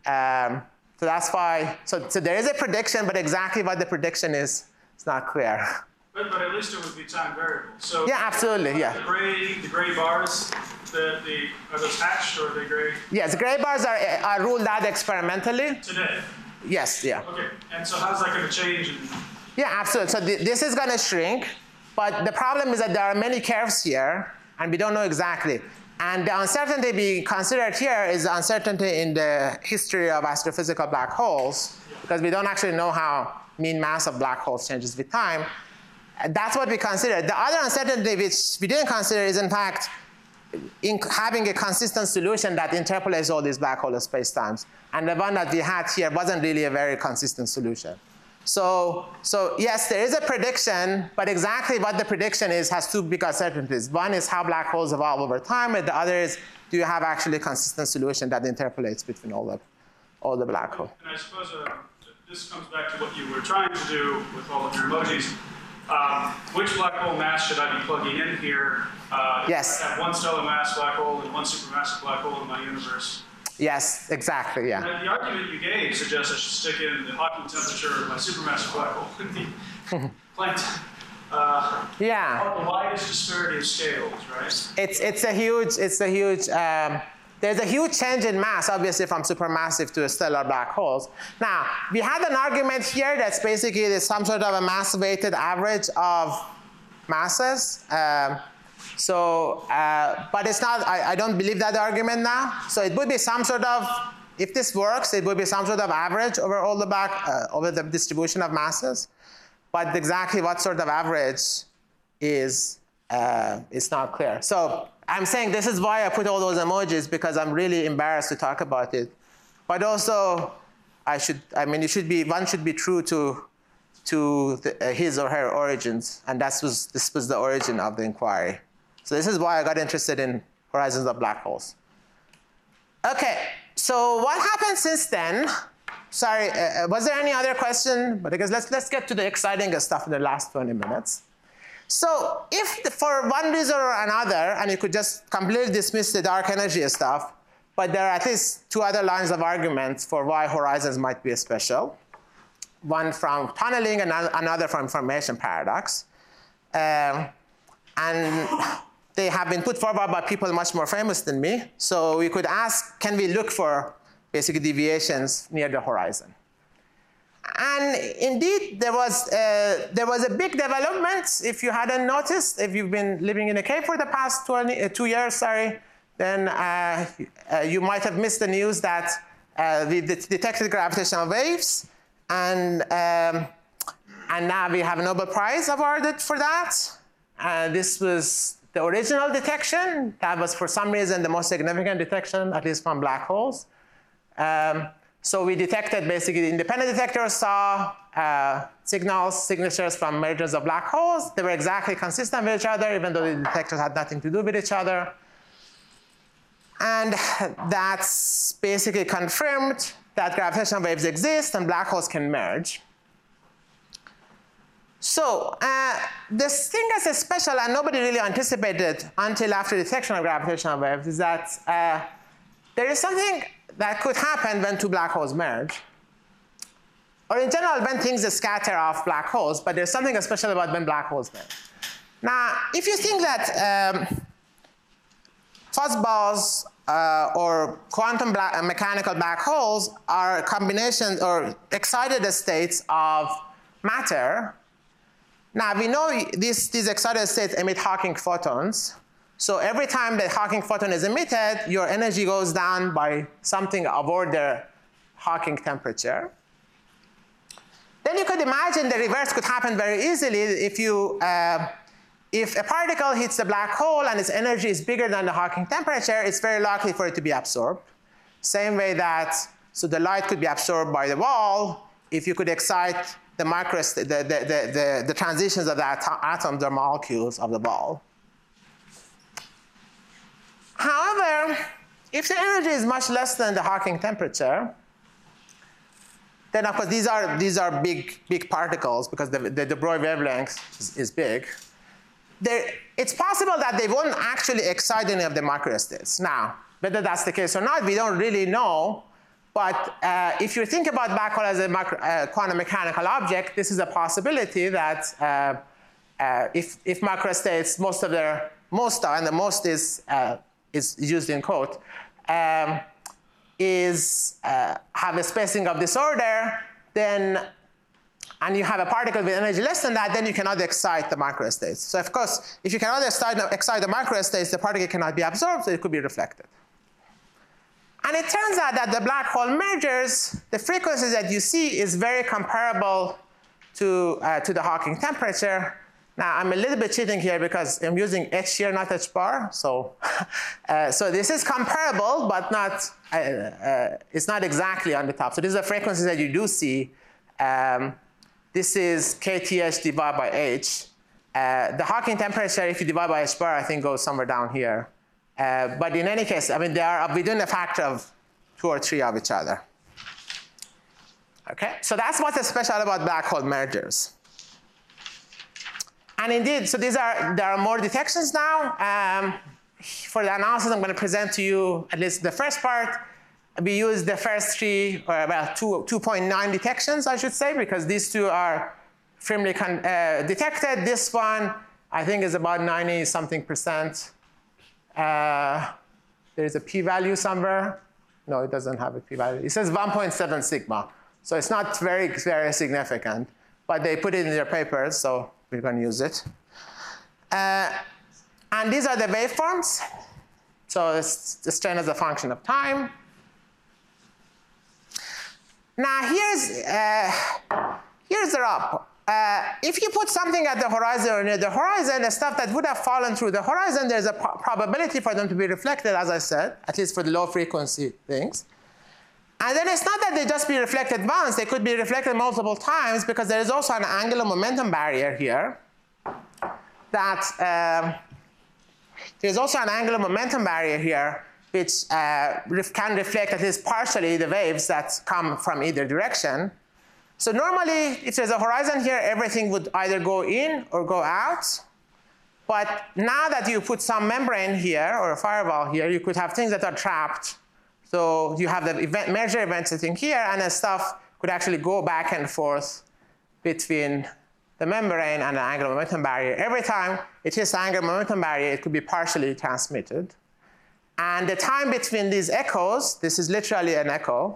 [SPEAKER 1] that's why. So there is a prediction, but exactly what the prediction is, it's not clear.
[SPEAKER 9] But at least it would be time variable. So
[SPEAKER 1] yeah, absolutely. Yeah.
[SPEAKER 9] The gray bars, are those hatched or are they gray?
[SPEAKER 1] Yes, the gray bars are ruled out experimentally.
[SPEAKER 9] Today.
[SPEAKER 1] Yes. Yeah.
[SPEAKER 9] Okay. And so how's that going to change?
[SPEAKER 1] Yeah, absolutely. So this is going to shrink, but the problem is that there are many curves here, and we don't know exactly. And the uncertainty being considered here is uncertainty in the history of astrophysical black holes, because we don't actually know how mean mass of black holes changes with time. That's what we consider. The other uncertainty which we didn't consider is, in fact, having a consistent solution that interpolates all these black hole spacetimes. And the one that we had here wasn't really a very consistent solution. So yes, there is a prediction, but exactly what the prediction is has two big uncertainties. One is how black holes evolve over time, and the other is, do you have actually a consistent solution that interpolates between all the black holes?
[SPEAKER 9] And I suppose this comes back to what you were trying to do with all of your emojis. Which black hole mass should I be plugging in here?
[SPEAKER 1] Yes.
[SPEAKER 9] I have one stellar mass black hole and one supermassive black hole in my universe.
[SPEAKER 1] Yes, exactly, yeah.
[SPEAKER 9] And the argument you gave suggests I should stick in the Hawking temperature of my supermassive black hole in the planet.
[SPEAKER 1] Yeah.
[SPEAKER 9] The widest disparity of scales, right?
[SPEAKER 1] It's a huge, there's a huge change in mass, obviously, from supermassive to stellar black holes. Now, we had an argument here that's basically there's some sort of a mass-weighted average of masses. But it's not, I don't believe that argument now. So it would be some sort of, if this works, it would be some sort of average over all the over the distribution of masses. But exactly what sort of average is not clear. So I'm saying this is why I put all those emojis, because I'm really embarrassed to talk about it. But also, one should be true to his or her origins, and this was the origin of the inquiry. So this is why I got interested in horizons of black holes. Okay, so what happened since then? Sorry, was there any other question? But I guess let's get to the exciting stuff in the last 20 minutes. So if for one reason or another, and you could just completely dismiss the dark energy stuff, but there are at least two other lines of arguments for why horizons might be special. One from tunneling and another from information paradox. And they have been put forward by people much more famous than me. So we could ask, can we look for basically deviations near the horizon? And indeed, there was a big development. If you hadn't noticed, if you've been living in a cave for the past 2 years, then you might have missed the news that we detected gravitational waves, and now we have a Nobel Prize awarded for that. This was the original detection. That was, for some reason, the most significant detection, at least from black holes. So we detected, basically, the independent detectors saw signatures from mergers of black holes. They were exactly consistent with each other, even though the detectors had nothing to do with each other. And that's basically confirmed that gravitational waves exist and black holes can merge. So this thing that's special, and nobody really anticipated until after detection of gravitational waves, is that there is something that could happen when two black holes merge. Or in general, when things scatter off black holes, but there's something special about when black holes merge. Now, if you think that fuzzballs or quantum mechanical black holes are combinations or excited states of matter, now we know these excited states emit Hawking photons. So every time the Hawking photon is emitted, your energy goes down by something of order Hawking temperature. Then you could imagine the reverse could happen very easily if a particle hits a black hole and its energy is bigger than the Hawking temperature, it's very likely for it to be absorbed. Same way that, so the light could be absorbed by the wall if you could excite the the transitions of the atoms or molecules of the wall. However, if the energy is much less than the Hawking temperature, then of course these are big particles because the de Broglie wavelength is big. It's possible that they won't actually excite any of the microstates. Now, whether that's the case or not, we don't really know. But if you think about black hole as a quantum mechanical object, this is a possibility that if microstates, and the most is used in quote, have a spacing of this order, then, and you have a particle with energy less than that, then you cannot excite the microstates. So of course, if you cannot excite the microstates, the particle cannot be absorbed, so it could be reflected. And it turns out that the black hole mergers, the frequencies that you see is very comparable to the Hawking temperature. Now, I'm a little bit cheating here because I'm using h here, not h bar. So, so this is comparable, but not, it's not exactly on the top. So these are frequencies that you do see. This is kth divided by h. The Hawking temperature, if you divide by h bar, I think goes somewhere down here. But in any case, I mean, they are within a factor of 2 or 3 of each other. Okay, so that's what's special about black hole mergers. And indeed, so there are more detections now. For the analysis, I'm going to present to you at least the first part. We use the first 2.9 detections, I should say, because these two are firmly detected. This one, I think, is about 90-something%. There's a p-value somewhere. No, it doesn't have a p-value. It says 1.7 sigma. So it's not very, very significant. But they put it in their papers, so we're going to use it. And these are the waveforms. So it's the strain as a function of time. Now here's the rub. If you put something at the horizon or near the horizon, the stuff that would have fallen through the horizon, there's a probability for them to be reflected, as I said, at least for the low frequency things. And then it's not that they just be reflected once. They could be reflected multiple times because there is also an angular momentum barrier here. There's also an angular momentum barrier here which can reflect at least partially the waves that come from either direction. So normally, if there's a horizon here, everything would either go in or go out. But now that you put some membrane here or a firewall here, you could have things that are trapped. So you have the merger event sitting here, and the stuff could actually go back and forth between the membrane and the angular momentum barrier. Every time it hits the angular momentum barrier, it could be partially transmitted. And the time between these echoes, this is literally an echo,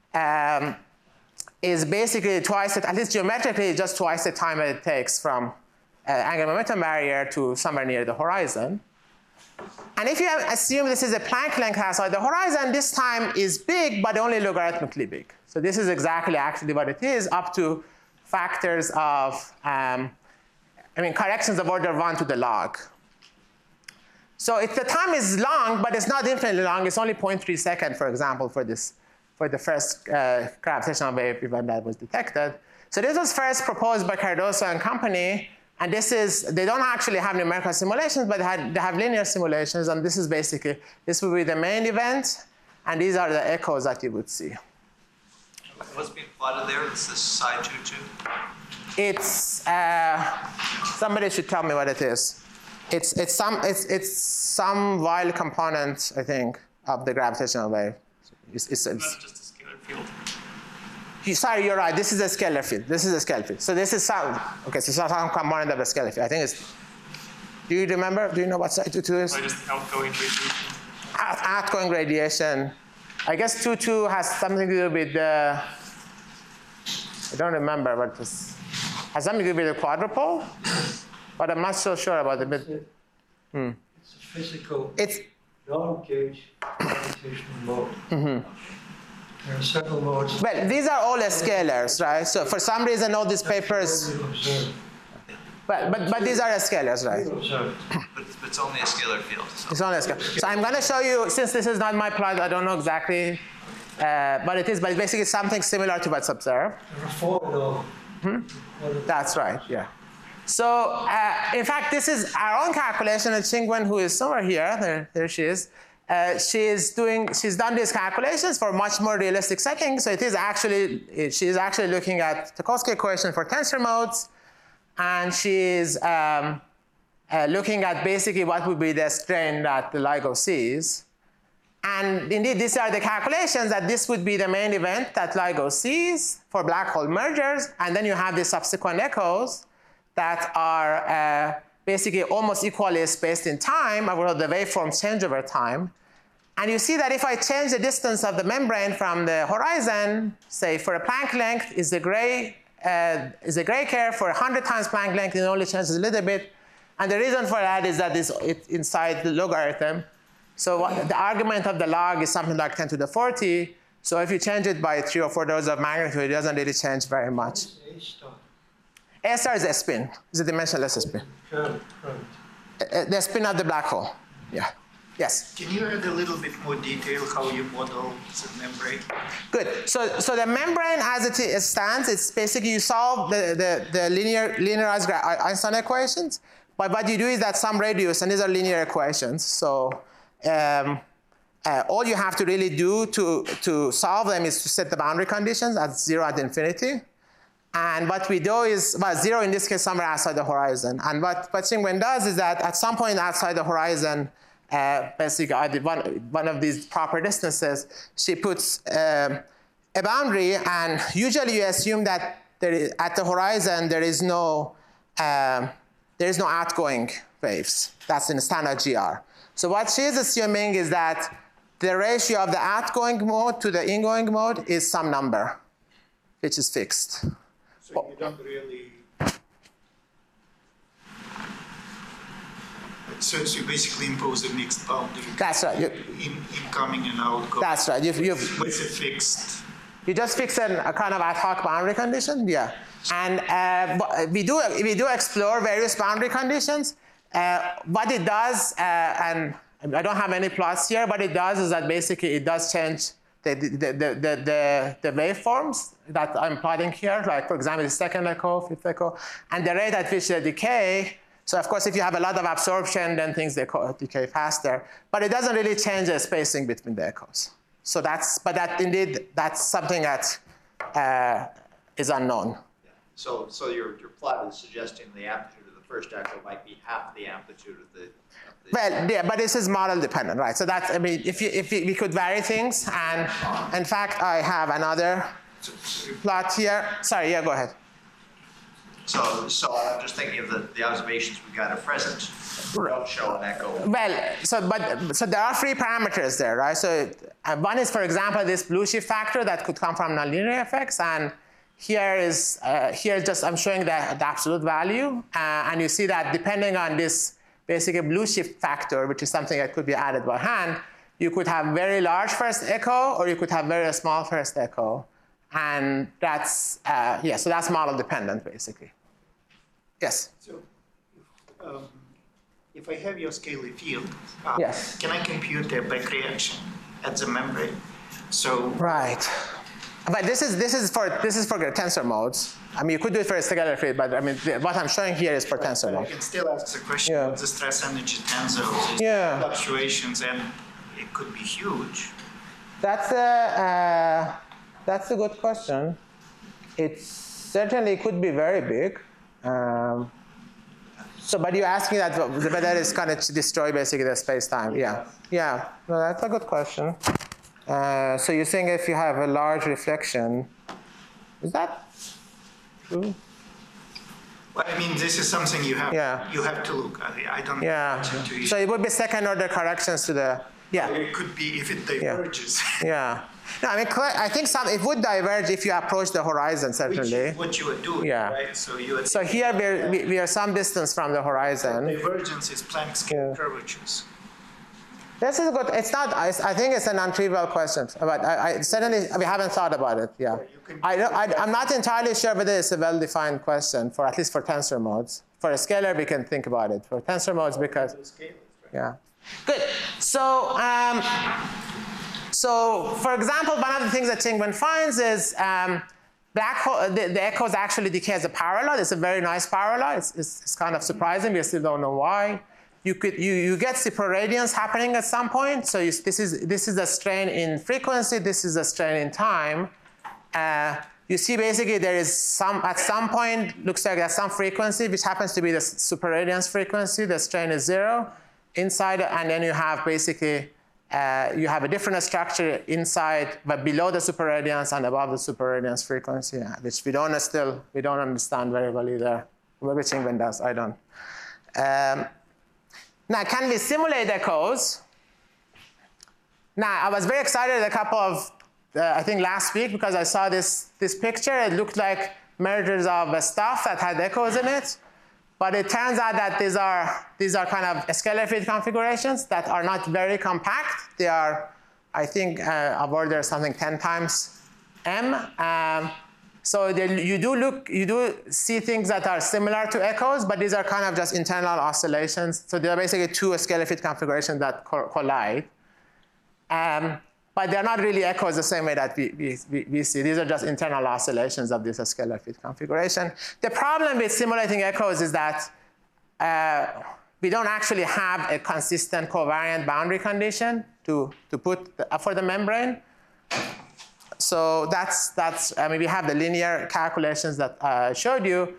[SPEAKER 1] is basically twice, at least geometrically, just twice the time that it takes from angular momentum barrier to somewhere near the horizon. And if you assume this is a Planck length outside the horizon, this time is big, but only logarithmically big. So this is exactly actually what it is, up to factors of, corrections of order 1 to the log. So if the time is long, but it's not infinitely long, it's only 0.3 seconds, for example, for the first gravitational wave event that was detected. So this was first proposed by Cardoso and company, and they don't actually have numerical simulations, but they have linear simulations, and this will be the main event, and these are the echoes that you would see.
[SPEAKER 2] What's being plotted there? This is psi 22?
[SPEAKER 1] It's, somebody should tell me what it is. It's some wild component, I think, of the gravitational wave. It's
[SPEAKER 9] not just a scalar field.
[SPEAKER 1] Sorry, you're right. This is a scalar field. So this is some component of the scalar field. I think it's. Do you remember? Do you know what psi 22 is?
[SPEAKER 9] Just outgoing radiation.
[SPEAKER 1] Outgoing radiation. I guess 22 has something to do with the. I don't remember what this has something to do with the quadrupole, but I'm not so sure about the bit.
[SPEAKER 3] It's a physical.
[SPEAKER 1] It's
[SPEAKER 3] non-gauge gravitational mode. There are several modes.
[SPEAKER 1] Well, these are all scalars, right? So for some reason, all these papers. But these are scalars, right?
[SPEAKER 2] But it's only a scalar field. So.
[SPEAKER 1] It's only a scalar. So I'm going to show you, since this is not my plot, I don't know exactly what it is, but it's basically something similar to what's observed.
[SPEAKER 3] There are 4 in all.
[SPEAKER 1] That's right, yeah. So in fact, this is our own calculation, and Qingwen, who is somewhere here, there she is. She's done these calculations for much more realistic settings. So she's actually looking at the Tarkovsky equation for tensor modes, and she's looking at basically what would be the strain that the LIGO sees. And indeed, these are the calculations that this would be the main event that LIGO sees for black hole mergers, and then you have the subsequent echoes that are basically almost equally spaced in time, although the waveforms change over time. And you see that if I change the distance of the membrane from the horizon, say for a Planck length, is the gray curve. For 100 times Planck length, it only changes a little bit. And the reason for that is that it's inside the logarithm. So the argument of the log is something like 10 to the 40. So if you change it by 3 or 4 orders of magnitude, it doesn't really change very much. A star is a spin. It's a dimensionless spin. The spin of the black hole. Yeah. Yes?
[SPEAKER 5] Can you add a little bit more detail how you model the membrane?
[SPEAKER 1] Good. So the membrane as it stands, it's basically you solve the linearized Einstein equations. But what you do is that some radius, and these are linear equations. So all you have to really do to solve them is to set the boundary conditions at 0 at infinity. And what we do is, well, 0 in this case somewhere outside the horizon. And what Ching-Wen does is that at some point outside the horizon, basically one of these proper distances, she puts a boundary, and usually you assume that at the horizon there is no outgoing waves. That's in standard GR. So what she's assuming is that the ratio of the outgoing mode to the ingoing mode is some number, which is fixed.
[SPEAKER 5] So you don't really. So you basically impose a mixed boundary.
[SPEAKER 1] That's right.
[SPEAKER 5] Incoming and outgoing.
[SPEAKER 1] That's right.
[SPEAKER 5] With a fixed.
[SPEAKER 1] You just fix a kind of ad hoc boundary condition, yeah. And we do explore various boundary conditions. What it does, and I don't have any plots here, what it does is that basically it does change the waveforms that I'm plotting here, like for example the second echo, fifth echo, and the rate at which they decay. So of course if you have a lot of absorption, then things decay faster, but it doesn't really change the spacing between the echoes. So that's something that is unknown.
[SPEAKER 2] Yeah. So your plot is suggesting the amplitude of the first echo might be half the amplitude of the.
[SPEAKER 1] Well, yeah, but this is model dependent, right? So that's, I mean, if we could vary things, and in fact, I have another plot here. Sorry, yeah, go ahead.
[SPEAKER 2] So I'm just thinking of the observations we got at present don't show an echo.
[SPEAKER 1] Well, so there are free parameters there, right? So one is, for example, this blue shift factor that could come from nonlinear effects, and here just I'm showing the absolute value, and you see that depending on this basically blue shift factor, which is something that could be added by hand, you could have very large first echo, or you could have very small first echo, and that's so that's model dependent basically. Yes.
[SPEAKER 5] So, if I have your scalar field,
[SPEAKER 1] yes,
[SPEAKER 5] can I compute the back reaction at the membrane? So
[SPEAKER 1] right. But this is for tensor modes. I mean, you could do it for a scalar field, but I mean, what I'm showing here is for tensor modes.
[SPEAKER 5] I can still ask the question of the stress energy tensor, fluctuations, and it could be huge.
[SPEAKER 1] That's a good question. It certainly could be very big. But you're asking that whether it's going to destroy basically the space-time. Yeah. No, that's a good question. So you're saying if you have a large reflection, is that true?
[SPEAKER 5] Well, I mean, this is something you have to look at. I don't know.
[SPEAKER 1] So it would be second-order corrections to the. Yeah.
[SPEAKER 5] It could be if it diverges.
[SPEAKER 1] Yeah. No, I mean, I think it would diverge if you approach the horizon, certainly.
[SPEAKER 5] Which is what you are doing, right? So
[SPEAKER 1] here we are some distance from the horizon.
[SPEAKER 5] Divergence is Planck's curvatures.
[SPEAKER 1] This is good. It's not. I think it's a non-trivial question, but certainly we haven't thought about it. Yeah. I'm not entirely sure whether it's a well-defined question for at least for tensor modes. For a scalar, we can think about it. For tensor modes, because good. So for example, one of the things that Ching-Wen finds is black hole. The echoes actually decay as a parallel. It's a very nice parallel. It's kind of surprising. We still don't know why. You get superradiance happening at some point. So this is a strain in frequency. This is a strain in time. You see basically there is at some point looks like there's some frequency which happens to be the superradiance frequency. The strain is 0 inside, and then you have basically you have a different structure inside, but below the superradiance and above the superradiance frequency, which we don't understand very well either. Maybe Ching-Wen does. I don't. Now, can we simulate echoes? Now, I was very excited a couple of, I think last week, because I saw this picture. It looked like mergers of stuff that had echoes in it. But it turns out that these are kind of scalar field configurations that are not very compact. They are, I think, of order something 10 times m. So you do see things that are similar to echoes, but these are kind of just internal oscillations. So they are basically two scalar field configurations that collide. But they're not really echoes the same way that we see. These are just internal oscillations of this scalar field configuration. The problem with simulating echoes is that we don't actually have a consistent covariant boundary condition to put for the membrane. So that's I mean, we have the linear calculations that I showed you.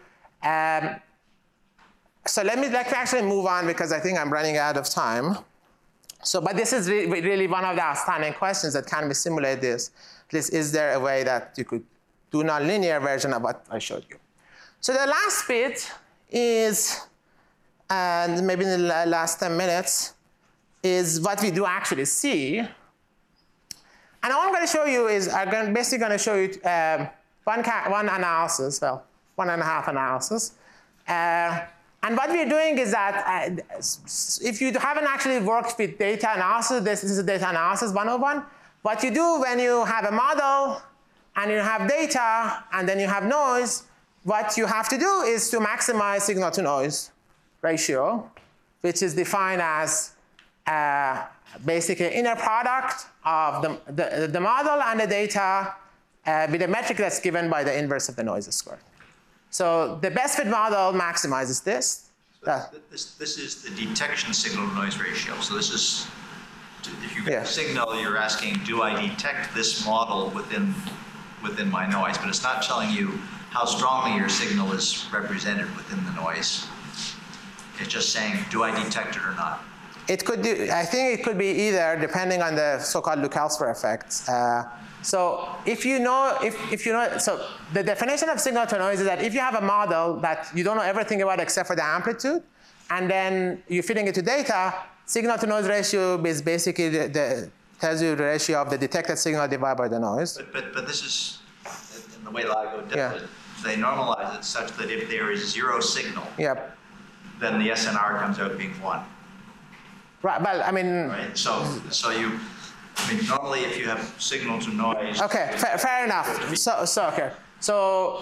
[SPEAKER 1] So let me actually move on because I think I'm running out of time. So, but this is really one of the outstanding questions that can we simulate this? Is there a way that you could do nonlinear version of what I showed you? So the last bit is, and maybe in the last 10 minutes, is what we do actually see. And all I'm going to show you is, I'm basically going to show you one analysis, well, 1.5 analysis. And what we're doing is that if you haven't actually worked with data analysis, this is a data analysis 101. What you do when you have a model and you have data and then you have noise, what you have to do is to maximize signal to noise ratio, which is defined as basically inner product of the model and the data with a metric that's given by the inverse of the noise squared. So the best fit model maximizes this.
[SPEAKER 2] This is the detection signal to noise ratio. So this is, if you get a signal, you're asking, do I detect this model within my noise? But it's not telling you how strongly your signal is represented within the noise. It's just saying, do I detect it or not?
[SPEAKER 1] It could do, I think it could be either, depending on the so-called Lukalsper effect. So if you know, so the definition of signal to noise is that if you have a model that you don't know everything about except for the amplitude, and then you're fitting it to data, signal to noise ratio is basically tells you the ratio of the detected signal divided by the noise.
[SPEAKER 2] But this is, in the way LIGO does it, they normalize it such that if there is zero signal, then the SNR comes out being 1.
[SPEAKER 1] Right, well, I mean.
[SPEAKER 2] Right, so you, I mean, normally if you have signal to noise.
[SPEAKER 1] Okay, fair enough. So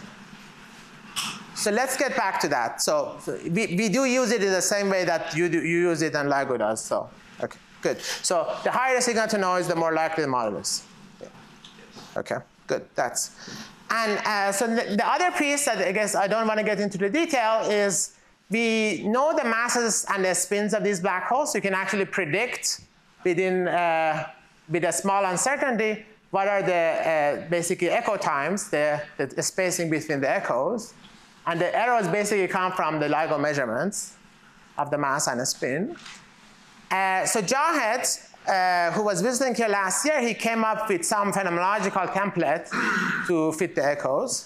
[SPEAKER 1] let's get back to that. So we do use it in the same way that you use it and LIGO does. So, okay, good. So the higher the signal to noise, the more likely the model is. Yeah. Okay, good, and so the other piece that I guess I don't want to get into the detail is we know the masses and the spins of these black holes. So you can actually predict within, with a small uncertainty, what are the basically echo times, the spacing between the echoes. And the errors basically come from the LIGO measurements of the mass and the spin. So Jahed, who was visiting here last year, he came up with some phenomenological template to fit the echoes.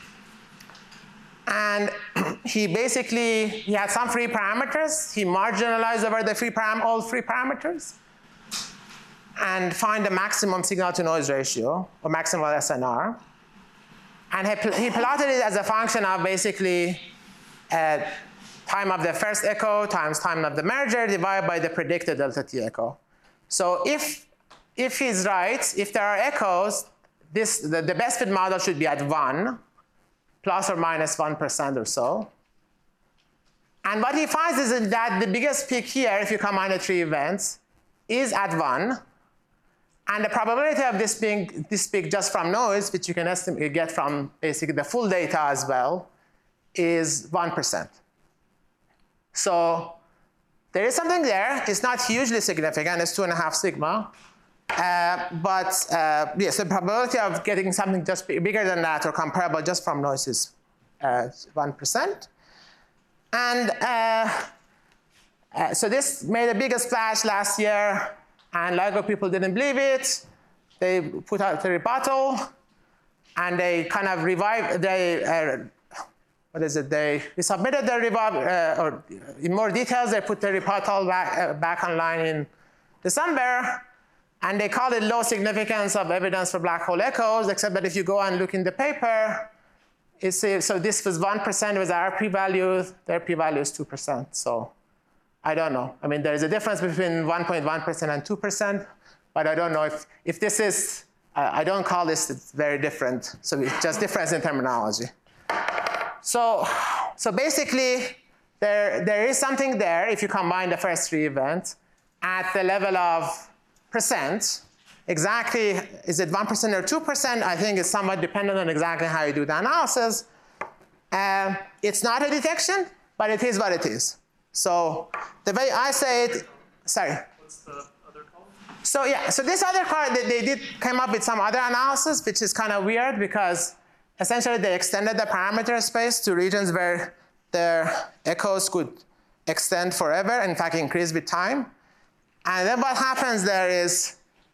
[SPEAKER 1] And he had some free parameters. He marginalized over the all free parameters and find the maximum signal to noise ratio, or maximal SNR. And he plotted it as a function of basically time of the first echo times time of the merger divided by the predicted delta T echo. So if he's right, if there are echoes, the best fit model should be at 1, plus or minus 1% or so. And what he finds is that the biggest peak here, if you combine the 3 events, is at 1. And the probability of this being this peak just from noise, which you can get from basically the full data as well, is 1%. So there is something there. It's not hugely significant. It's 2.5 sigma. Yes, the probability of getting something just bigger than that or comparable just from noise is 1%. And so this made a big splash last year, and LIGO people didn't believe it. They put out a rebuttal, and they kind of revived, they submitted the rebuttal, or in more details, they put the rebuttal back online in December. And they call it low significance of evidence for black hole echoes, except that if you go and look in the paper, so this was 1% was our p-value, their p-value is 2%. So I don't know. I mean, there is a difference between 1.1% and 2%, but I don't know if this is, I don't call this very different. So it's just difference in terminology. So basically, there is something there if you combine the first 3 events at the level of percent. Exactly, is it 1% or 2%? I think it's somewhat dependent on exactly how you do the analysis. It's not a detection, but it is what it is. So the way I say it, sorry.
[SPEAKER 9] What's the other column?
[SPEAKER 1] So yeah, so this other column, they did come up with some other analysis, which is kind of weird because essentially they extended the parameter space to regions where their echoes could extend forever, and in fact increase with time. And then what happens there is,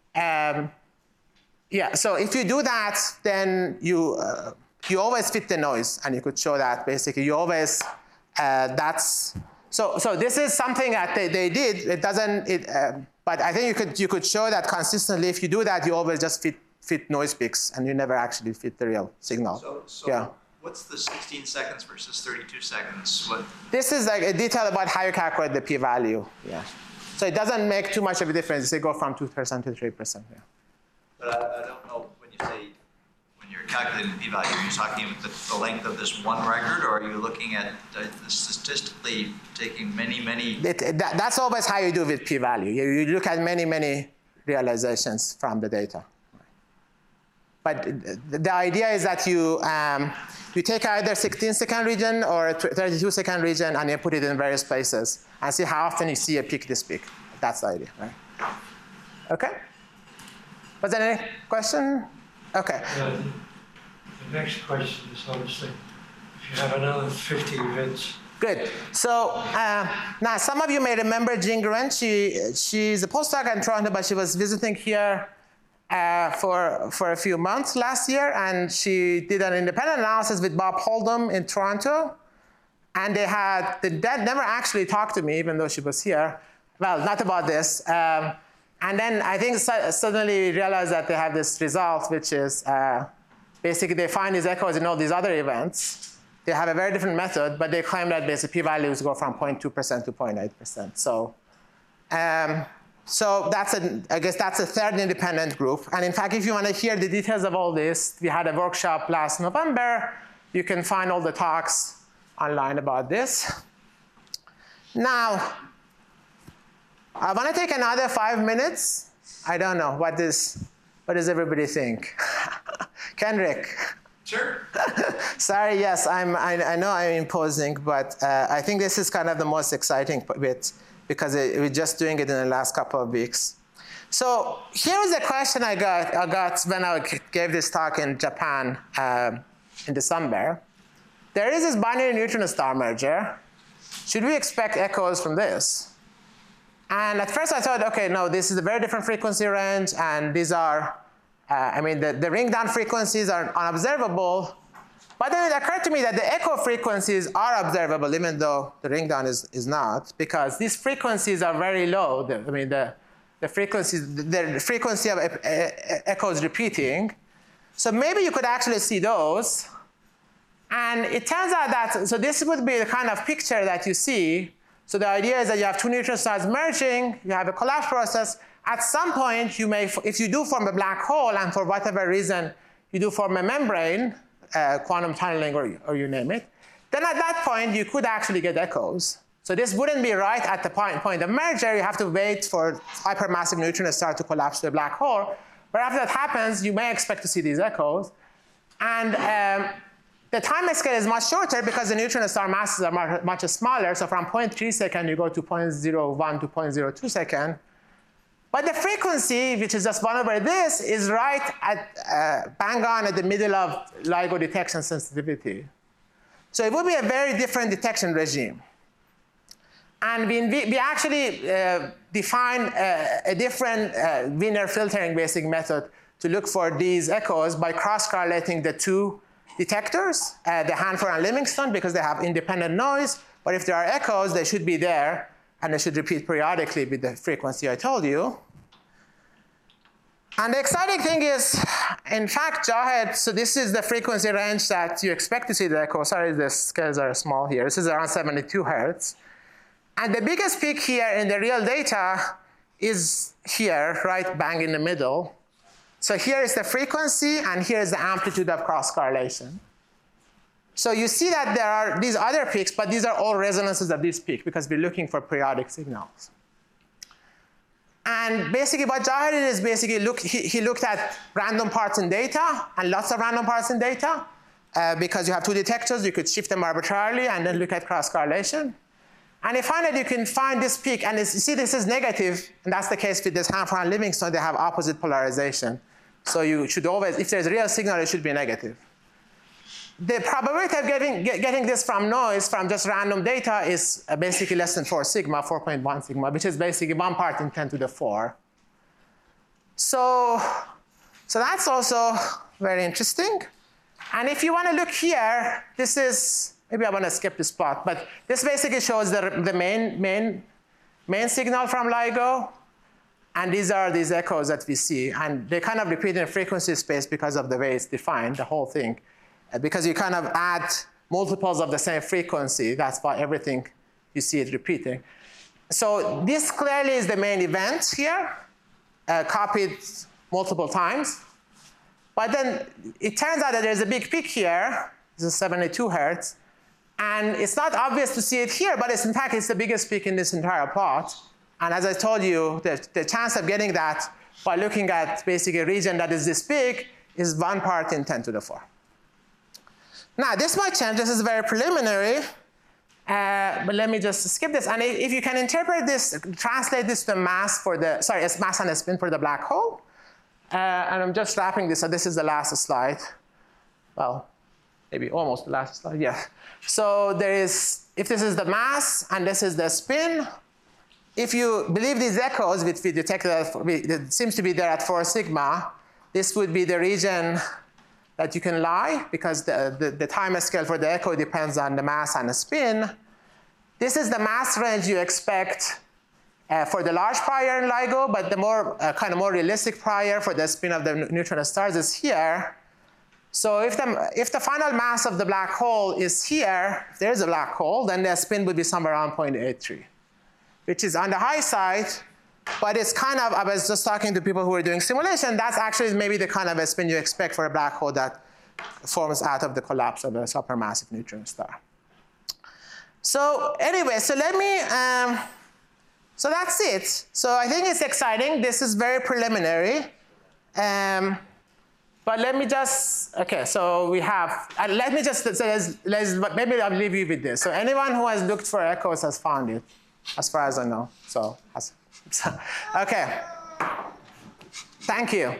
[SPEAKER 1] so if you do that, then you always fit the noise, and you could show that basically you always, so this is something that they did. It doesn't, but I think you could show that consistently. If you do that, you always just fit noise peaks, and you never actually fit the real signal.
[SPEAKER 2] So
[SPEAKER 1] yeah.
[SPEAKER 2] What's the 16 seconds versus 32 seconds?
[SPEAKER 1] This is like a detail about how you calculate the p-value. Yeah. So it doesn't make too much of a difference. They go from 2% to 3%. Yeah.
[SPEAKER 2] But I don't know, when you're calculating the p-value, are you talking about the length of this one record, or are you looking at statistically taking many?
[SPEAKER 1] That's always how you do with p-value. You look at many realizations from the data. But the idea is that you take either 16-second region or a 32-second region, and you put it in various places and see how often you see a peak this peak. That's the idea, right? Okay. Was there any question? Okay.
[SPEAKER 3] The next question is obviously, if you have another 50 events.
[SPEAKER 1] Good. So now some of you may remember Jean Guerin. She's a postdoc in Toronto, but she was visiting here for a few months last year, and she did an independent analysis with Bob Holdom in Toronto. And the dead never actually talked to me, even though she was here. Well, not about this. And then I think suddenly realized that they have this result, which is basically they find these echoes in all these other events. They have a very different method, but they claim that basically p-values go from 0.2% to 0.8%. So I guess that's a third independent group. And in fact, if you want to hear the details of all this, we had a workshop last November. You can find all the talks online about this. Now, I want to take another 5 minutes. I don't know, what does everybody think? Kendrick.
[SPEAKER 6] Sure.
[SPEAKER 1] Sorry, yes, I know I'm imposing, but I think this is kind of the most exciting bit, because we're just doing it in the last couple of weeks. So here is a question I got when I gave this talk in Japan in December. There is this binary neutron star merger. Should we expect echoes from this? And at first I thought, okay, no, this is a very different frequency range, and these are, the ring down frequencies are unobservable. But then it occurred to me that the echo frequencies are observable, even though the ring down is not, because these frequencies are very low. The frequency of echoes repeating. So maybe you could actually see those. And it turns out that, so this would be the kind of picture that you see. So the idea is that you have two neutron stars merging, you have a collapse process. At some point, you may, if you do form a black hole, and for whatever reason, you do form a membrane, quantum tunneling, or you name it, then at that point, you could actually get echoes. So this wouldn't be right at the point of merger. You have to wait for hypermassive neutron star to collapse to a black hole. But after that happens, you may expect to see these echoes. And the time scale is much shorter because the neutron star masses are much smaller. So from 0.3 second, you go to 0.01 to 0.02 second. But the frequency, which is just 1 over this, is right at bang on at the middle of LIGO detection sensitivity. So it would be a very different detection regime. And we actually define a different Wiener filtering basic method to look for these echoes by cross-correlating the two detectors, the Hanford and Livingston, because they have independent noise. But if there are echoes, they should be there, and they should repeat periodically with the frequency I told you. And the exciting thing is, in fact, Jahed, so this is the frequency range that you expect to see the echo. Sorry, the scales are small here. This is around 72 hertz. And the biggest peak here in the real data is here, right bang in the middle. So here is the frequency, and here is the amplitude of cross-correlation. So you see that there are these other peaks, but these are all resonances of this peak, because we're looking for periodic signals. And basically what Jahed did is basically he looked at random parts in data, and lots of random parts in data. Because you have two detectors, you could shift them arbitrarily and then look at cross-correlation. And if finally you can find this peak, and you see this is negative, and that's the case with this Hanford and Livingston, they have opposite polarization. So you should always, if there's a real signal, it should be negative. The probability of getting this from noise, from just random data, is basically less than 4 sigma, 4.1 sigma, which is basically 1 part in 10 to the 4. So that's also very interesting. And if you want to look here, this is, maybe I want to skip this part, but this basically shows the main signal from LIGO. And these are these echoes that we see. And they kind of repeat in frequency space because of the way it's defined, the whole thing. Because you kind of add multiples of the same frequency. That's why everything you see it repeating. So this clearly is the main event here, copied multiple times. But then it turns out that there's a big peak here. This is 72 hertz. And it's not obvious to see it here, but in fact, it's the biggest peak in this entire plot. And as I told you, the chance of getting that by looking at basically a region that is this big is 1 part in 10 to the 4. Now, this might change. This is very preliminary. But let me just skip this. And if you can interpret this, translate this to mass for the, sorry, it's mass and a spin for the black hole. And I'm just wrapping this. So this is the last slide. Well, maybe almost the last slide. Yeah. So there is, if this is the mass and this is the spin, if you believe these echoes, which we detected, it seems to be there at 4 sigma, this would be the region that you can lie, because the time scale for the echo depends on the mass and the spin. This is the mass range you expect for the large prior in LIGO, but the more kind of more realistic prior for the spin of the neutron stars is here. So if the final mass of the black hole is here, if there is a black hole, then the spin would be somewhere around 0.83. Which is on the high side, but it's kind of, I was just talking to people who were doing simulation, that's actually maybe the kind of a spin you expect for a black hole that forms out of the collapse of a supermassive neutron star. So anyway, so let me, so that's it. So I think it's exciting. This is very preliminary. But let me just, okay, so we have, let me just, so maybe I'll leave you with this. So anyone who has looked for echoes has found it, as far as I know. So okay. Thank you.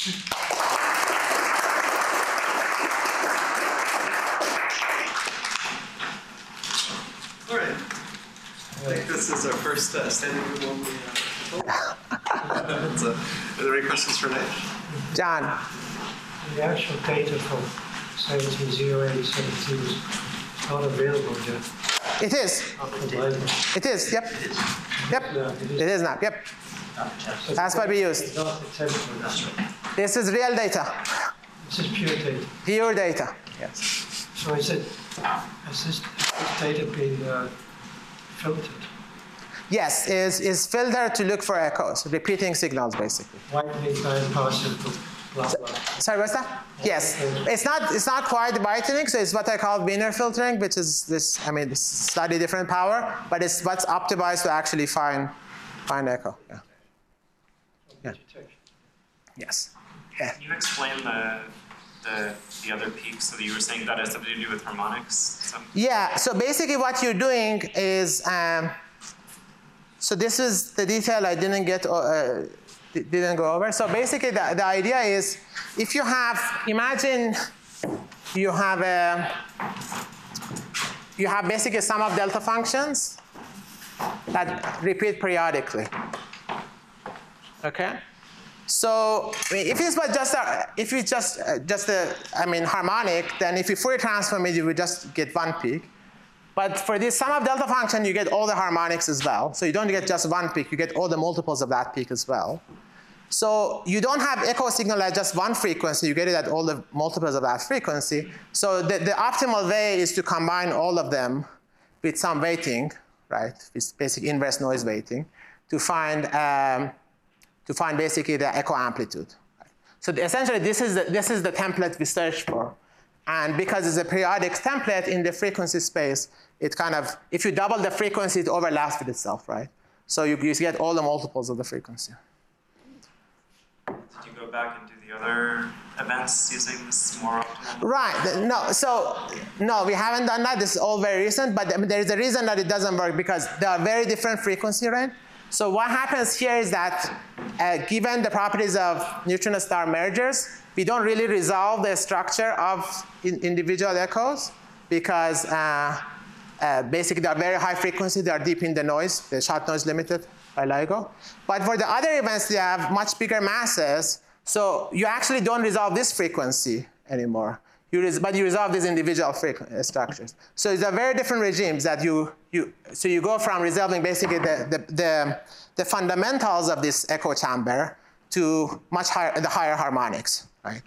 [SPEAKER 10] All right. I think this is our first standing room only. Are there any questions for Nate?
[SPEAKER 1] John.
[SPEAKER 3] The actual data from 1708, 17 is not available yet.
[SPEAKER 1] It is. It is, yep. Yep, it is not, yep. That's what we use. This is real data.
[SPEAKER 3] This is pure data.
[SPEAKER 1] Pure data, yes.
[SPEAKER 3] So has this data been filtered?
[SPEAKER 1] Yes, is filtered to look for echoes, repeating signals, basically.
[SPEAKER 3] Whitening, band passing, blah, blah.
[SPEAKER 1] Sorry, what's that? Yes, it's not quite whitening, so it's what I call Wiener filtering, which is this. I mean, it's slightly different power, but it's what's optimized to actually find echo. Yeah. Yeah. Yes. Yeah.
[SPEAKER 11] Can you explain the other peaks that you were saying that has something to do with harmonics?
[SPEAKER 1] Yeah. So basically, what you're doing is, so this is the detail I didn't go over. So basically, the idea is, if you have, imagine you have basically a sum of delta functions that repeat periodically. Okay. So if it was just a harmonic, then if you Fourier transform it, you would just get one peak. But for this sum of delta function, you get all the harmonics as well. So you don't get just one peak, you get all the multiples of that peak as well. So you don't have echo signal at just one frequency, you get it at all the multiples of that frequency. So the optimal way is to combine all of them with some weighting, right? It's basic inverse noise weighting, to find basically the echo amplitude. So essentially, this is the template we search for. And because it's a periodic template in the frequency space, it kind of, if you double the frequency, it overlaps with itself, right? So you get all the multiples of the frequency.
[SPEAKER 11] Did you go back and do the the other events using this more optimal?
[SPEAKER 1] Right. No, we haven't done that. This is all very recent, but there is a reason that it doesn't work because there are very different frequency range. So what happens here is that given the properties of neutron star mergers, we don't really resolve the structure of individual echoes because basically they are very high frequency, they are deep in the noise, the shot noise limited by LIGO. But for the other events, they have much bigger masses, so you actually don't resolve this frequency anymore. But you resolve these individual structures. So it's a very different regimes that you go from resolving basically the fundamentals of this echo chamber to much higher, the higher harmonics, right?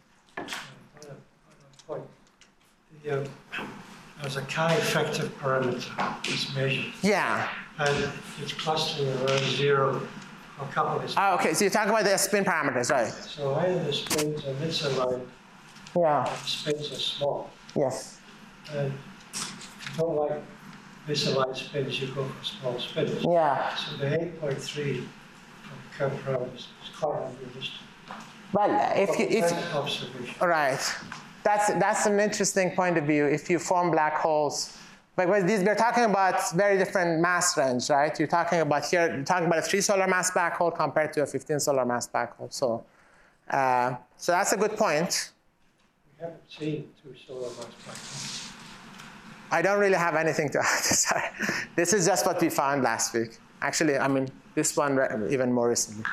[SPEAKER 3] There's a chi-effective parameter that's measured.
[SPEAKER 1] Yeah.
[SPEAKER 3] And it's clustering around 0 for a couple of spins.
[SPEAKER 1] Okay, so you're talking about the spin parameters, right?
[SPEAKER 3] So either the spins are mid-aligned,
[SPEAKER 1] yeah.
[SPEAKER 3] The spins are small.
[SPEAKER 1] Yes.
[SPEAKER 3] And if you don't like misaligned spins, you go for small spins.
[SPEAKER 1] Yeah.
[SPEAKER 3] So the 8.3 from curve parameters is quite unrealistic.
[SPEAKER 1] Well,
[SPEAKER 3] observation.
[SPEAKER 1] Right. That's an interesting point of view. If you form black holes, because we're talking about very different mass range, right? You're talking about here, you're talking about a 3 solar mass black hole compared to a 15 solar mass black hole. So that's a good point.
[SPEAKER 3] We haven't seen 2 solar mass black holes.
[SPEAKER 1] I don't really have anything to add. Sorry. This is just what we found last week. Actually, I mean, this one even more recently.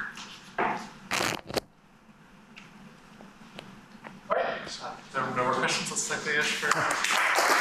[SPEAKER 10] All right. If there are no more questions, let's thank Yash for